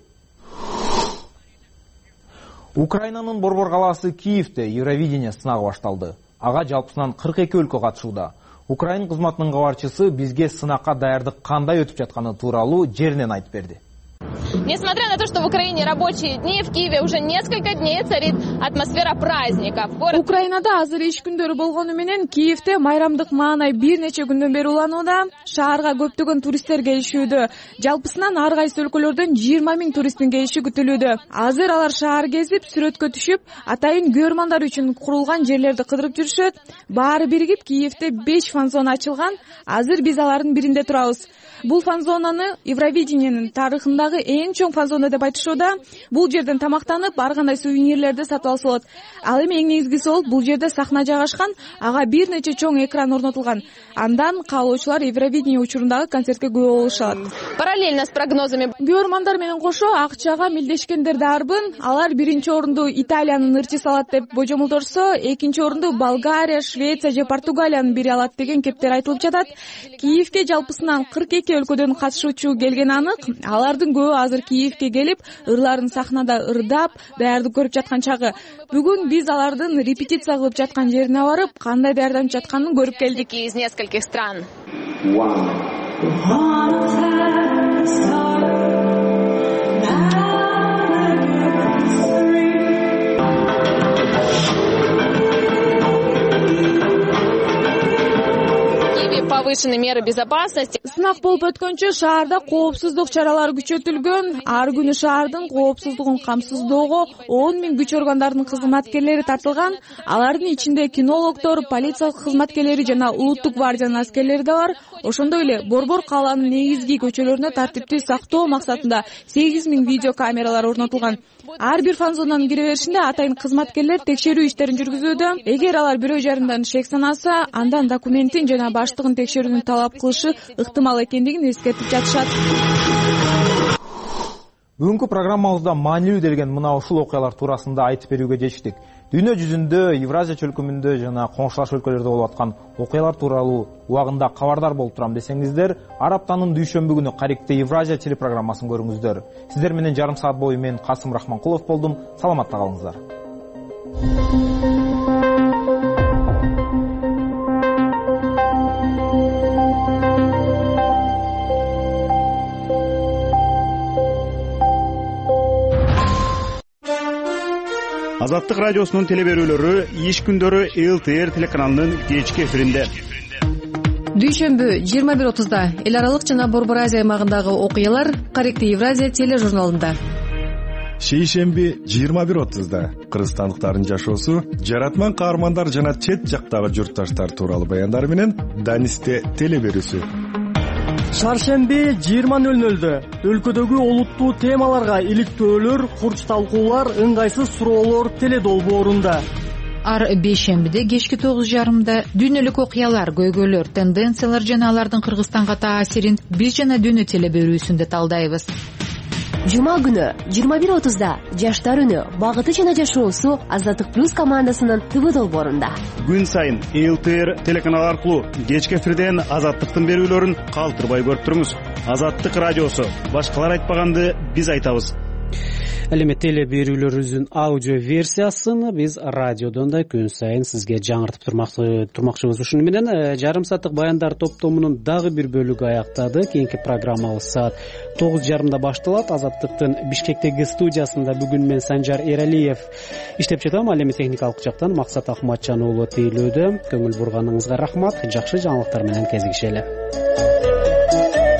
Украинанын борбор калаасы Киевде Евровидение сынагы башталды. Ага жалпысынан кырк эки өлкө катышууда. Украин кызматынын кабарчысы бизге сынакка даярдык кандай өтүп жатканы тууралуу жеринен айтып берди. Несмотря на то, что в Украине рабочие дни, в Киеве уже несколько дней царит атмосфера праздника. Украинада азыр иш күндөрү болгону менен Киевде майрамдык маанай бир нече күндөн бери уланууда. Шаарга көптөгөн туристтер келишүүдө. Жалпысынан ар кайсы өлкөлөрдөн жыйырма миң туристтин келиши күтүлүүдө. Азыр алар шаар кезип, сүрөткө түшүп, атайын көрмандар үчүн курулган жерлерди кыдырып жүрүшөт. Баары биригип Киевде беш фан-зона ачылган. Азыр биз алардын биринде турабыз. Бул фан-зонаны Евровидениенин тарыхындагы эң чоң фан-зона деп айтышууда. Бул жерден тамактанып, ар кандай сувенирлерди сатып алса болот. Ал эми эң негизгиси болуп, бул жерде сахна жайгашкан, ага бир нече чоң экран орнотулган. Андан каалоочулар Евровидение учурундагы концертке күбө болуша алат. Параллельно с прогнозами көрмандар менен кошо акчага милдешкендер дарбын. Алар биринчи орунду Италиянын ырчысы алат деп божомолдорсо, экинчи орунду Болгария, Швеция же Португалиянын бири алат деген кептер айтылып жатат. Киевге жалпысынан кырк эки өлкөдөн катышуучу келген анык. Алардын көбү азыр Киевге келип, ырларын сахнада ырдап, даярдык көрүп жаткан чагы. Бүгүн биз алардын репетиция кылып жаткан жерине барып, кандай даярданып жатканын көрүп келдик. Из нескольких стран. Повышены меры безопасности. Сынак болуп өткөнчө шаарда коопсуздук чаралары күчөтүлгөн. Ар күнү шаардын коопсуздугун камсыздоого он миң күч органдарынын кызматкерлери тартылган. Алардын ичинде кинологдор, полиция кызматкерлери жана улуттук гвардиянын аскерлери да бар. Ошондой эле Борбор калаанын негизги көчөлөрүнө тартипти сактоо максатында сегиз миң видео камералар орнотулган. Ар бир фан-зонанын кире беришинде атайын кызматкерлер текшерүү иштерин жүргүзүүдө. Эгер алар бирөө жарымдан шек санаса, андан документин жана баштыгын текшерүүнү талап кылышы ыктымал экендигин эскертип жатышат. Бүгүнкү программабызда маанилүү делген мына ушул окуялар туурасында айтып берүүгө жетиштик. Дүйнө жүзүндө, Евразия чөлкөмүндө жана коңшулаш өлкөлөрдө болуп аткан окуялар тууралуу убагында кабардар болуп турам десеңиздер, ар аптанын дүйшөмбү күнү Карикте Евразия телепрограммасын көрүңүздөр. Сиздер менен жарым саат бою мен Касым Рахманкулов болдум. Саламатта калыңыздар. Азаттык радиосунун теле берүүлөрү иш күндөрү эл тэ эр телеканалынын кечки эфиринде. дүйшөмбү жыйырма бир отузда эл аралык жана Борбор Азия аймагындагы окуялар Каректи Евразия тележурналында. Шейшемби жыйырма бир отузда кыргызстандыктардын жашоосу, жаратман каармандар жана чет жактагы журтташтар тууралуу баяндар менен Данисте телеберүүсү. Шаршемби жыйырма нөл нөлдө өлкөдөгү олуттуу темаларга иликтөөлөр, курч талкуулар, ыңгайсыз суроолор теледолбоорунда. Ар бейшембиде кечки тогуз жарымда дүйнөлүк окуялар, көйгөйлөр, тенденциялар жана алардын Кыргызстанга таасирин биз жана дүйнө телеберүүсүндө талдайбыз. Жума күнү жыйырма бир отузда жаштар үнү, багыты жана жашоосу Азаттык плюс командасынын ТВ долбоорунда. Күн сайын эл тэ эр телеканалы аркылуу кечки эфирден Азаттыктын берүүлөрүн калтырбай көрүп туруңуз. Азаттык радиосу, башкалар айтпаганды биз айтабыз. Ал эми теле берүүлөрүбүздүн аудио версиясын биз радиодон да күн сайын сизге жаңыртып турмакчыбыз. Ушуну менен жарым сааттык баяндар топтомунун дагы бир бөлүгү аяктады. Кийинки программабыз саат тогуз жарымда башталат. Азаттыктын Бишкектеги студиясында бүгүн мен Санжар Эралиев иштеп жатам. Ал эми техникалык жактан Максат Акматжан уулу тейлөөдө. Көңүл бурганыңызга рахмат. Жакшы жаңылыктар менен кезигишели.